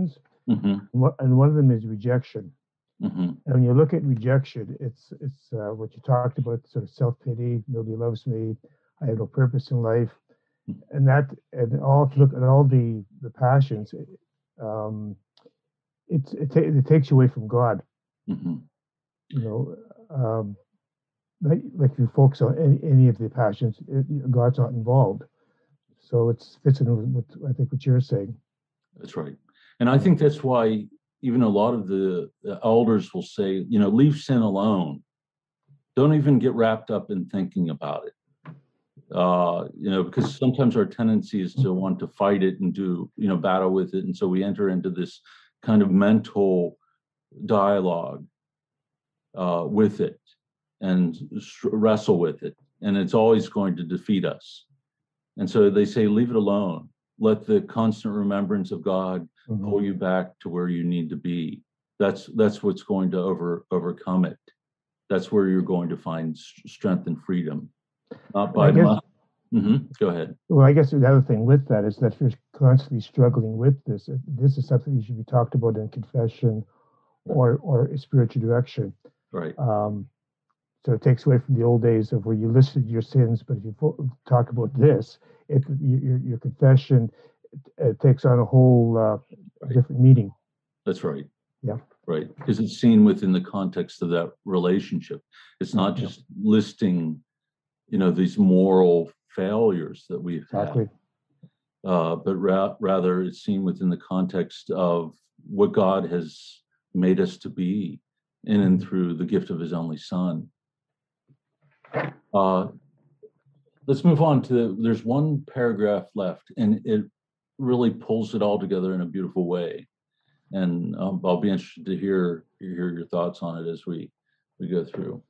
Mm-hmm. And one and one of them is rejection. Mm-hmm. And when you look at rejection, it's it's uh, what you talked about, sort of self-pity. Nobody loves me. I have no purpose in life, and that and all if you look at all the the passions, um, it's it, ta- it takes you away from God. Mm-hmm. You know, um, like, like if you focus on any, any of the passions, it, God's not involved. So it's fits in with, with I think what you're saying. That's right. And I think that's why even a lot of the, the elders will say, you know, leave sin alone. Don't even get wrapped up in thinking about it. Uh, you know, because sometimes our tendency is to want to fight it and do, you know, battle with it. And so we enter into this kind of mental dialogue uh, with it and wrestle with it. And it's always going to defeat us. And so they say, leave it alone. Let the constant remembrance of God Mhm. pull you back to where you need to be. That's that's what's going to over overcome it. That's where you're going to find strength and freedom. Not by I guess, mu- Mhm. Go ahead. well, I guess the other thing with that is that if you're constantly struggling with this, uh, this is something you should be talked about in confession or or spiritual direction. Right. Um, so it takes away from the old days of where you listed your sins, but if you fo- talk about this, it your your confession it, it takes on a whole uh, Right. different meaning. That's right. Yeah. Right. Because it's seen within the context of that relationship. It's not Yeah. just listing, you know, these moral failures that we've Exactly. had, uh, but ra- rather it's seen within the context of what God has made us to be in and through the gift of his only son. Uh, let's move on to, there's one paragraph left, and it really pulls it all together in a beautiful way. And um, I'll be interested to hear hear your thoughts on it as we we go through.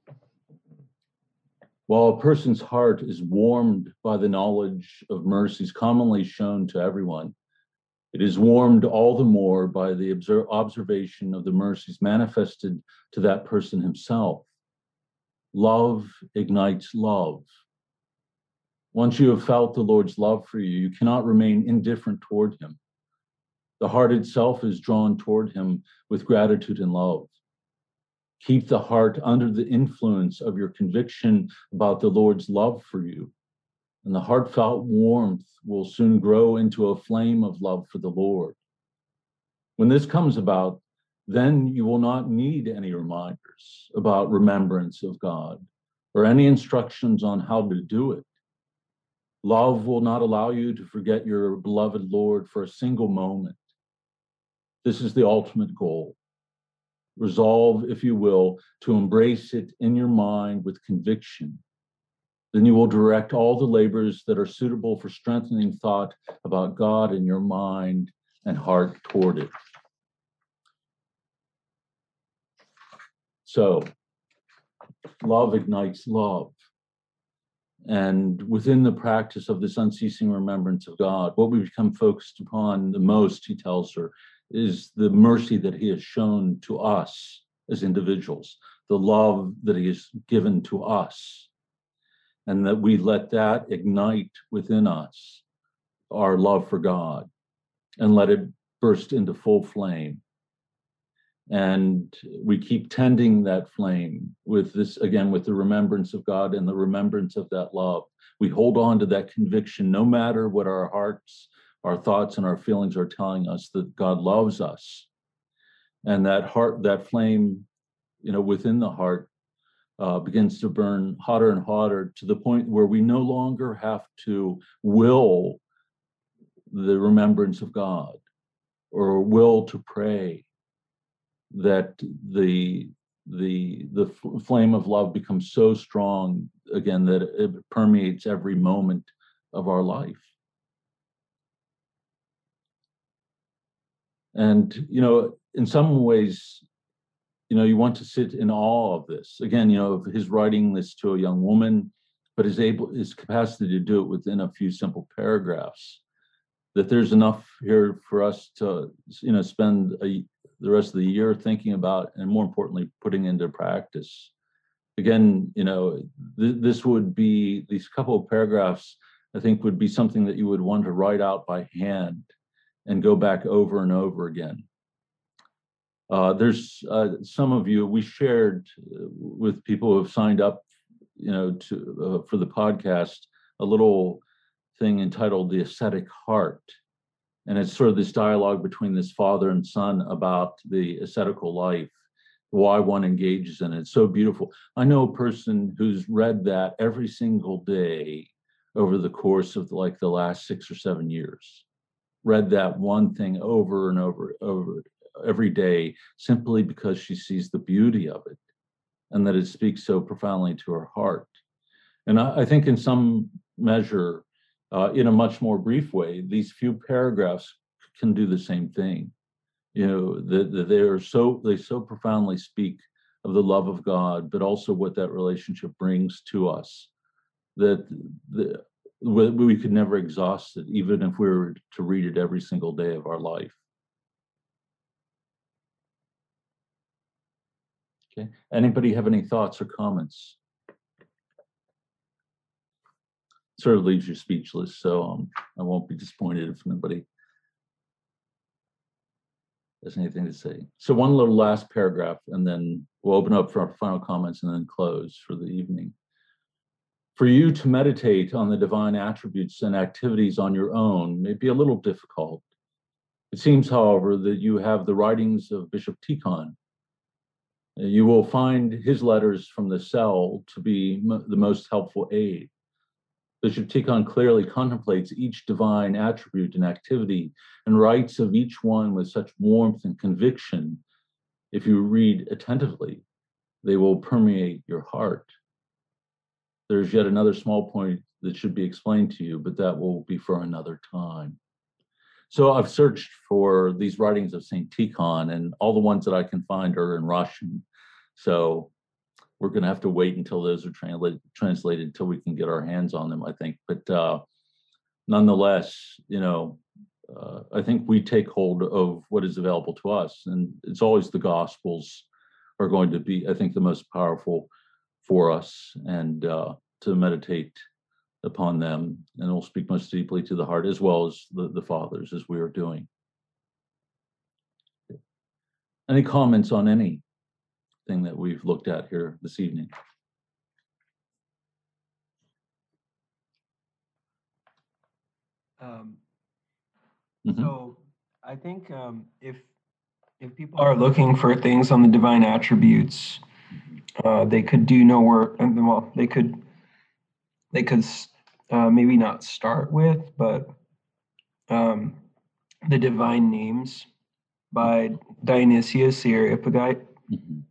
While a person's heart is warmed by the knowledge of mercies commonly shown to everyone, it is warmed all the more by the observe, observation of the mercies manifested to that person himself. Love ignites love. Once you have felt the Lord's love for you, you cannot remain indifferent toward him. The heart itself is drawn toward him with gratitude and love. Keep the heart under the influence of your conviction about the Lord's love for you, and the heartfelt warmth will soon grow into a flame of love for the Lord. When this comes about, then you will not need any reminders about remembrance of God or any instructions on how to do it. Love will not allow you to forget your beloved Lord for a single moment. This is the ultimate goal. Resolve, if you will, to embrace it in your mind with conviction. Then you will direct all the labors that are suitable for strengthening thought about God in your mind and heart toward it. So, love ignites love. And within the practice of this unceasing remembrance of God, what we become focused upon the most, he tells her, is the mercy that he has shown to us as individuals, the love that he has given to us, and that we let that ignite within us our love for God and let it burst into full flame. And we keep tending that flame with this, again, with the remembrance of God and the remembrance of that love. We hold on to that conviction, no matter what our hearts, our thoughts, and our feelings are telling us, that God loves us. And that heart, that flame, you know, within the heart uh, begins to burn hotter and hotter to the point where we no longer have to will the remembrance of God or will to pray. That the the the flame of love becomes so strong again that it permeates every moment of our life. And you know, in some ways, you know, you want to sit in awe of this. Again, you know, of his writing this to a young woman, but his able his capacity to do it within a few simple paragraphs. That there's enough here for us to, you know, spend a the rest of the year thinking about, and more importantly, putting into practice. Again, you know, th- this would be, these couple of paragraphs, I think, would be something that you would want to write out by hand and go back over and over again. Uh, there's uh, some of you, we shared uh, with people who have signed up, you know, to uh, for the podcast, a little thing entitled The Ascetic Heart. And it's sort of this dialogue between this father and son about the ascetical life, why one engages in it. It's so beautiful. I know a person who's read that every single day over the course of like the last six or seven years, read that one thing over and over, over every day, simply because she sees the beauty of it and that it speaks so profoundly to her heart. And I, I think in some measure, uh, in a much more brief way, these few paragraphs can do the same thing. You know, that the, they are so, they so profoundly speak of the love of God, but also what that relationship brings to us, that the, we could never exhaust it, even if we were to read it every single day of our life. Okay. Anybody have any thoughts or comments? Sort of leaves you speechless, so um, I won't be disappointed if nobody has anything to say. So one little last paragraph, and then we'll open up for our final comments and then close for the evening. For you to meditate on the divine attributes and activities on your own may be a little difficult. It seems, however, that you have the writings of Bishop Tikhon. You will find his letters from the cell to be m- the most helpful aid. Bishop Tikhon clearly contemplates each divine attribute and activity and writes of each one with such warmth and conviction. If you read attentively, they will permeate your heart. There's yet another small point that should be explained to you, but that will be for another time. So I've searched for these writings of Saint Tikhon, and all the ones that I can find are in Russian. So we're going to have to wait until those are translated, translated until we can get our hands on them, I think. But uh, nonetheless, you know, uh, I think we take hold of what is available to us, and it's always the Gospels are going to be, I think, the most powerful for us, and uh, to meditate upon them, and it will speak most deeply to the heart, as well as the, the fathers, as we are doing. Any comments on anything that we've looked at here this evening? Um, Mhm. So I think um, if if people are looking for things on the divine attributes, uh, they could do no work, and well, they could they could uh, maybe not start with, but um, the divine names by Dionysius the Areopagite Mhm.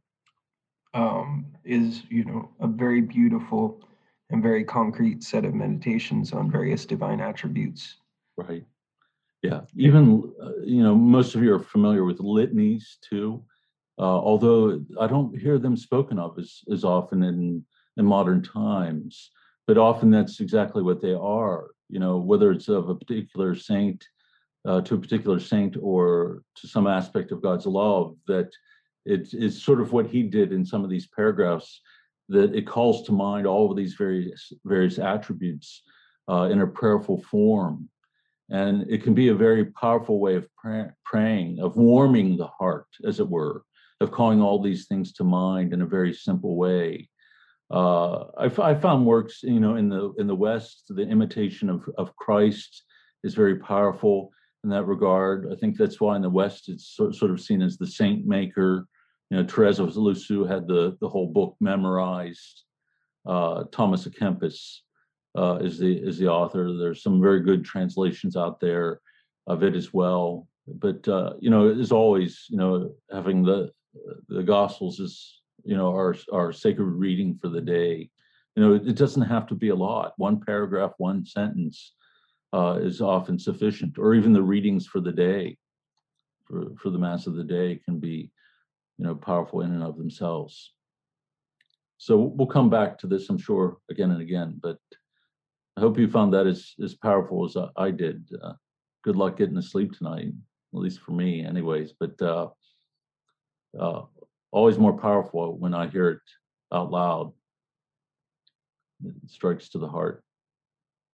um, is, you know, a very beautiful and very concrete set of meditations on various divine attributes. Right. Yeah. Even, uh, you know, most of you are familiar with litanies too, uh, although I don't hear them spoken of as, as often in, in modern times, but often that's exactly what they are, you know, whether it's of a particular saint, uh, to a particular saint, or to some aspect of God's love, that it is sort of what he did in some of these paragraphs, that it calls to mind all of these various, various attributes uh, in a prayerful form. And it can be a very powerful way of pray- praying, of warming the heart, as it were, of calling all these things to mind in a very simple way. Uh, I, I found works, you know, in the in the West, the imitation of, of Christ is very powerful in that regard. I think that's why in the West it's so, sort of seen as the saint maker. You know, Therese of Lisieux had the, the whole book memorized. Uh, Thomas à Kempis uh, is the is the author. There's some very good translations out there of it as well. But uh, you know, as always, you know, having the the Gospels is, you know, our our sacred reading for the day. You know, it, it doesn't have to be a lot. One paragraph, one sentence uh, is often sufficient, or even the readings for the day, for for the Mass of the day, can be, you know, powerful in and of themselves. So we'll come back to this, I'm sure, again and again, but I hope you found that as, as powerful as I, I did. Uh, good luck getting to sleep tonight, at least for me anyways, but uh, uh, always more powerful when I hear it out loud. It strikes to the heart.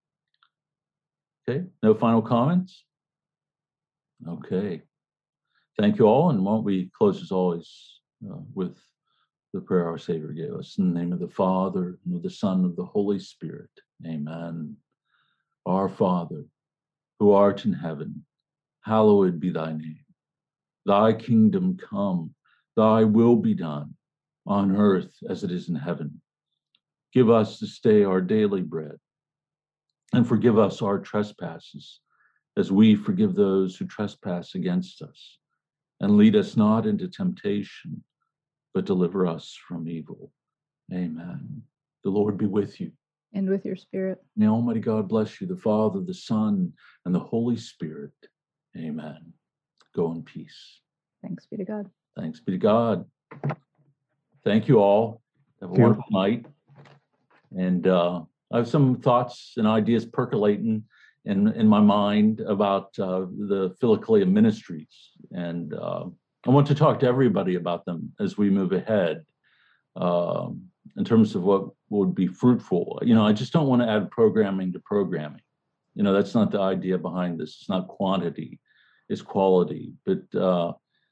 Okay, no final comments? Okay. thank you all, and won't we close as always uh, with the prayer our Savior gave us. In the name of the Father, and of the Son, and of the Holy Spirit. Amen. Our Father, who art in heaven, hallowed be thy name. Thy kingdom come, thy will be done, on earth as it is in heaven. Give us this day our daily bread, and forgive us our trespasses, as we forgive those who trespass against us. And lead us not into temptation, but deliver us from evil. Amen. The Lord be with you. And with your spirit. May Almighty God bless you, the Father, the Son, and the Holy Spirit. Amen. Go in peace. Thanks be to God. Thanks be to God. Thank you all. Have a Thank you. wonderful night. And uh, I have some thoughts and ideas percolating in, in my mind about uh, the Philokalia Ministries. And uh, I want to talk to everybody about them as we move ahead um, in terms of what would be fruitful. You know, I just don't want to add programming to programming. You know, that's not the idea behind this. It's not quantity, it's quality. But uh,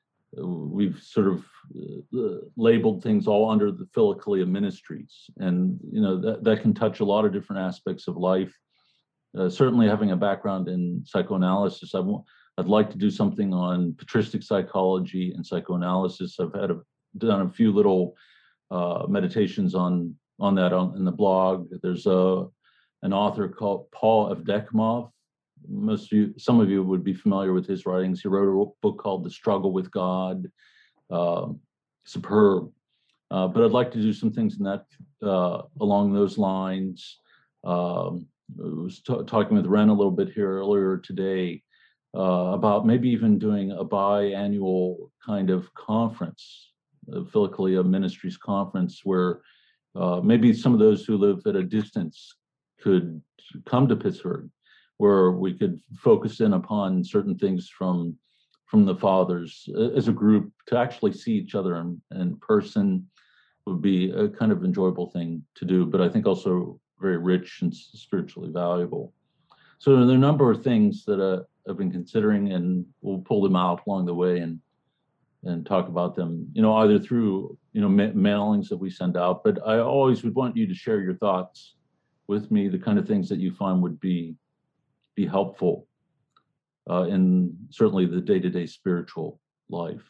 we've sort of uh, labeled things all under the Philokalia Ministries. And, you know, that, that can touch a lot of different aspects of life. Uh, certainly having a background in psychoanalysis, I want, I'd like to do something on patristic psychology and psychoanalysis. I've had a, done a few little uh, meditations on, on that on, in the blog. There's a, an author called Paul Evdokimov. Most of you, some of you would be familiar with his writings. He wrote a book called The Struggle with God, uh, superb. Uh, but I'd like to do some things in that uh, along those lines. Um, I was t- talking with Ren a little bit here earlier today uh, about maybe even doing a biannual kind of conference, a Philokalia Ministries conference, where uh, maybe some of those who live at a distance could come to Pittsburgh, where we could focus in upon certain things from from the fathers as a group. To actually see each other in, in person would be a kind of enjoyable thing to do, but I think also very rich and spiritually valuable. So there are a number of things that uh, I've been considering, and we'll pull them out along the way and and talk about them, you know, either through, you know, ma- mailings that we send out, but I always would want you to share your thoughts with me, the kind of things that you find would be be helpful uh, in certainly the day-to-day spiritual life.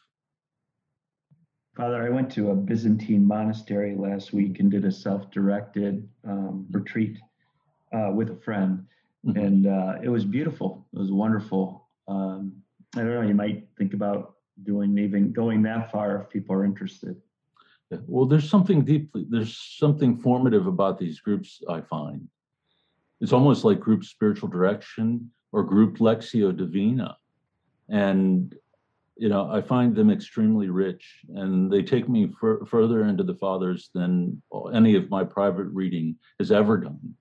Father, I went to a Byzantine monastery last week and did a self-directed um, retreat uh, with a friend, Mhm. and uh, it was beautiful. It was wonderful. Um, I don't know, you might think about doing, even going that far if people are interested. Yeah. Well, there's something deeply, there's something formative about these groups, I find. It's almost like group spiritual direction or group Lectio Divina. And, you know, I find them extremely rich, and they take me fur- further into the fathers than any of my private reading has ever done,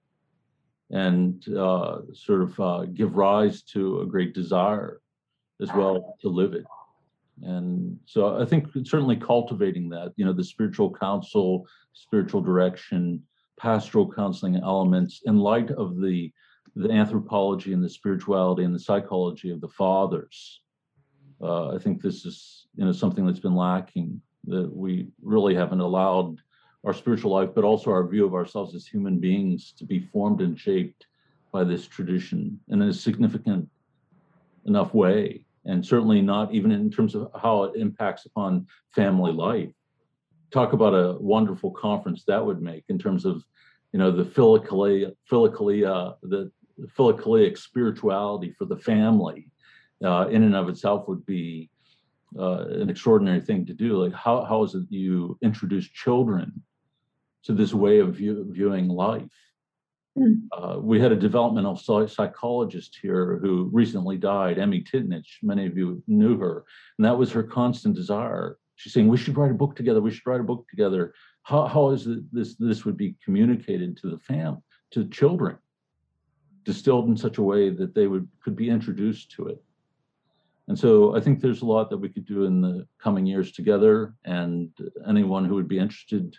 and uh, sort of uh, give rise to a great desire as well to live it. And so I think certainly cultivating that, you know, the spiritual counsel, spiritual direction, pastoral counseling elements in light of the the anthropology and the spirituality and the psychology of the fathers. Uh, I think this is, you know, something that's been lacking, that we really haven't allowed our spiritual life, but also our view of ourselves as human beings, to be formed and shaped by this tradition in a significant enough way. And certainly not even in terms of how it impacts upon family life. Talk about a wonderful conference that would make in terms of, you know, the philokalia, philokalia, the philokalic spirituality for the family uh, in and of itself would be uh, an extraordinary thing to do. Like how, how is it you introduce children to this way of view, viewing life? Uh, we had a developmental psychologist here who recently died, Emmy Titnich. Many of you knew her, and that was her constant desire. She's saying, we should write a book together. We should write a book together. How, how is it this, this would be communicated to the fam, to children, distilled in such a way that they would could be introduced to it? And so I think there's a lot that we could do in the coming years together, and anyone who would be interested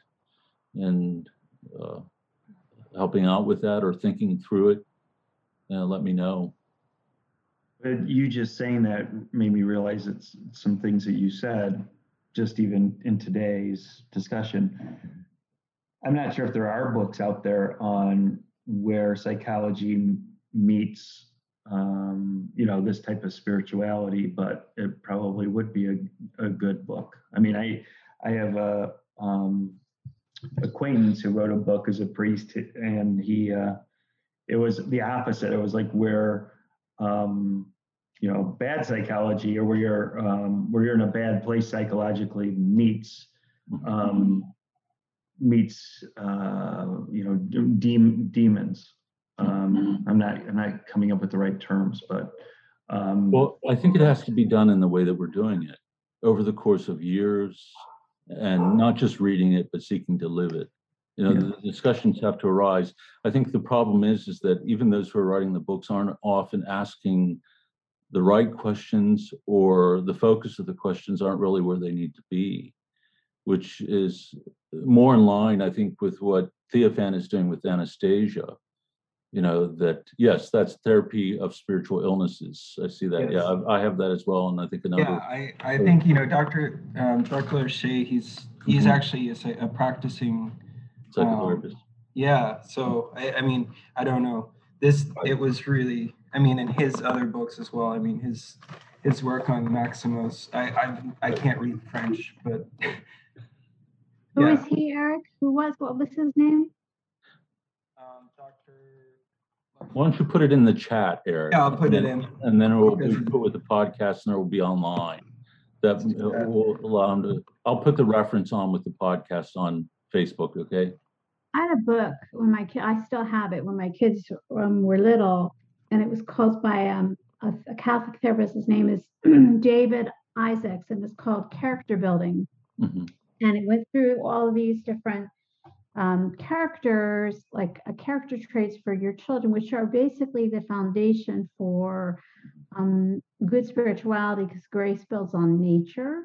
in uh, helping out with that or thinking through it, uh, let me know. But you just saying that made me realize it's some things that you said, just even in today's discussion. I'm not sure if there are books out there on where psychology meets, um, you know, this type of spirituality, but it probably would be a, a good book. I mean, I I have a um, acquaintance who wrote a book as a priest, and he uh, it was the opposite. It was like where um, you know, bad psychology, or where you're um, where you're in a bad place psychologically meets um, meets uh, you know, de- demons. Um, I'm not I'm not coming up with the right terms, but um, Well, I think it has to be done in the way that we're doing it over the course of years, and not just reading it, but seeking to live it. You know, Yeah. the discussions have to arise. I think the problem is, is that even those who are writing the books aren't often asking the right questions, or the focus of the questions aren't really where they need to be, which is more in line, I think, with what Theophan is doing with Anastasia. You know, that, yes, that's therapy of spiritual illnesses. I see that. Yes. Yeah, I, I have that as well. And I think a number. Yeah, I, I think, you know, Doctor Um, Doctor Shea, he's he's Mhm. actually a, psy- a practicing Psychotherapist. Um, yeah, so I, I mean, I don't know. This it was really, I mean, in his other books as well. I mean, his his work on Maximus. I I, I can't read French, but Who is yeah. he, Eric? Who was, what was his name? Um, Doctor Why don't you put it in the chat, Eric? Yeah, I'll put and it then, in. And then it will be Because- put with the podcast, and it will be online. That will allow him to. I'll put the reference on with the podcast on Facebook. Okay. I had a book when my kid, I still have it when my kids um, were little, and it was called by um, a, a Catholic therapist. His name is David Isaacs, and it's called Character Building. Mm-hmm. And it went through all of these different um, characters, like a character traits for your children, which are basically the foundation for um, good spirituality, because grace builds on nature.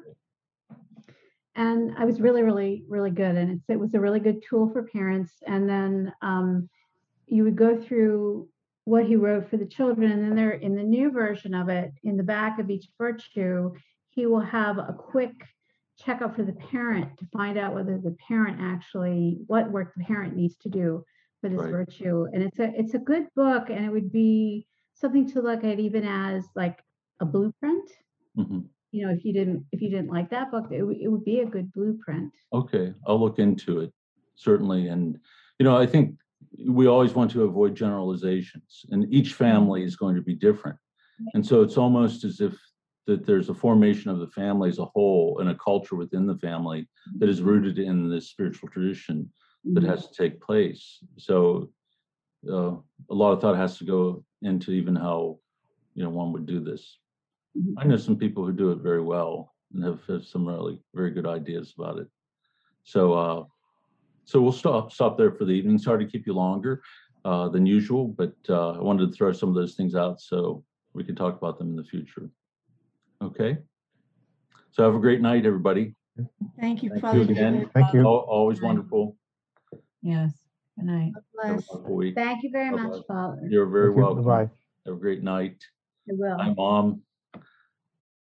And I was really, really, really good. And it's, it was a really good tool for parents. And then um, you would go through what he wrote for the children. And then there, in the new version of it, in the back of each virtue, he will have a quick checkup for the parent to find out whether the parent actually, what work the parent needs to do for this Right. virtue. And it's a, it's a good book, and it would be something to look at even as like a blueprint. Mm-hmm. You know, if you didn't, if you didn't like that book, it, w- it would be a good blueprint. Okay, I'll look into it, certainly. And, you know, I think we always want to avoid generalizations, and each family is going to be different. And so it's almost as if that there's a formation of the family as a whole, and a culture within the family that is rooted in this spiritual tradition that Mhm. has to take place. So uh, a lot of thought has to go into even how, you know, one would do this. Mhm. I know some people who do it very well and have, have some really very good ideas about it. So, uh, so we'll stop stop there for the evening. Sorry to keep you longer uh, than usual, but uh, I wanted to throw some of those things out so we can talk about them in the future. Okay. So have a great night, everybody. Thank you, Thank Father you again. David. Thank you. Al- Always Good night. wonderful. Yes, good night. God Have a bless. wonderful week. Thank you very Bye-bye. much, Father. You're very Thank you. welcome. Bye-bye. Have a great night. I will. Hi, Mom.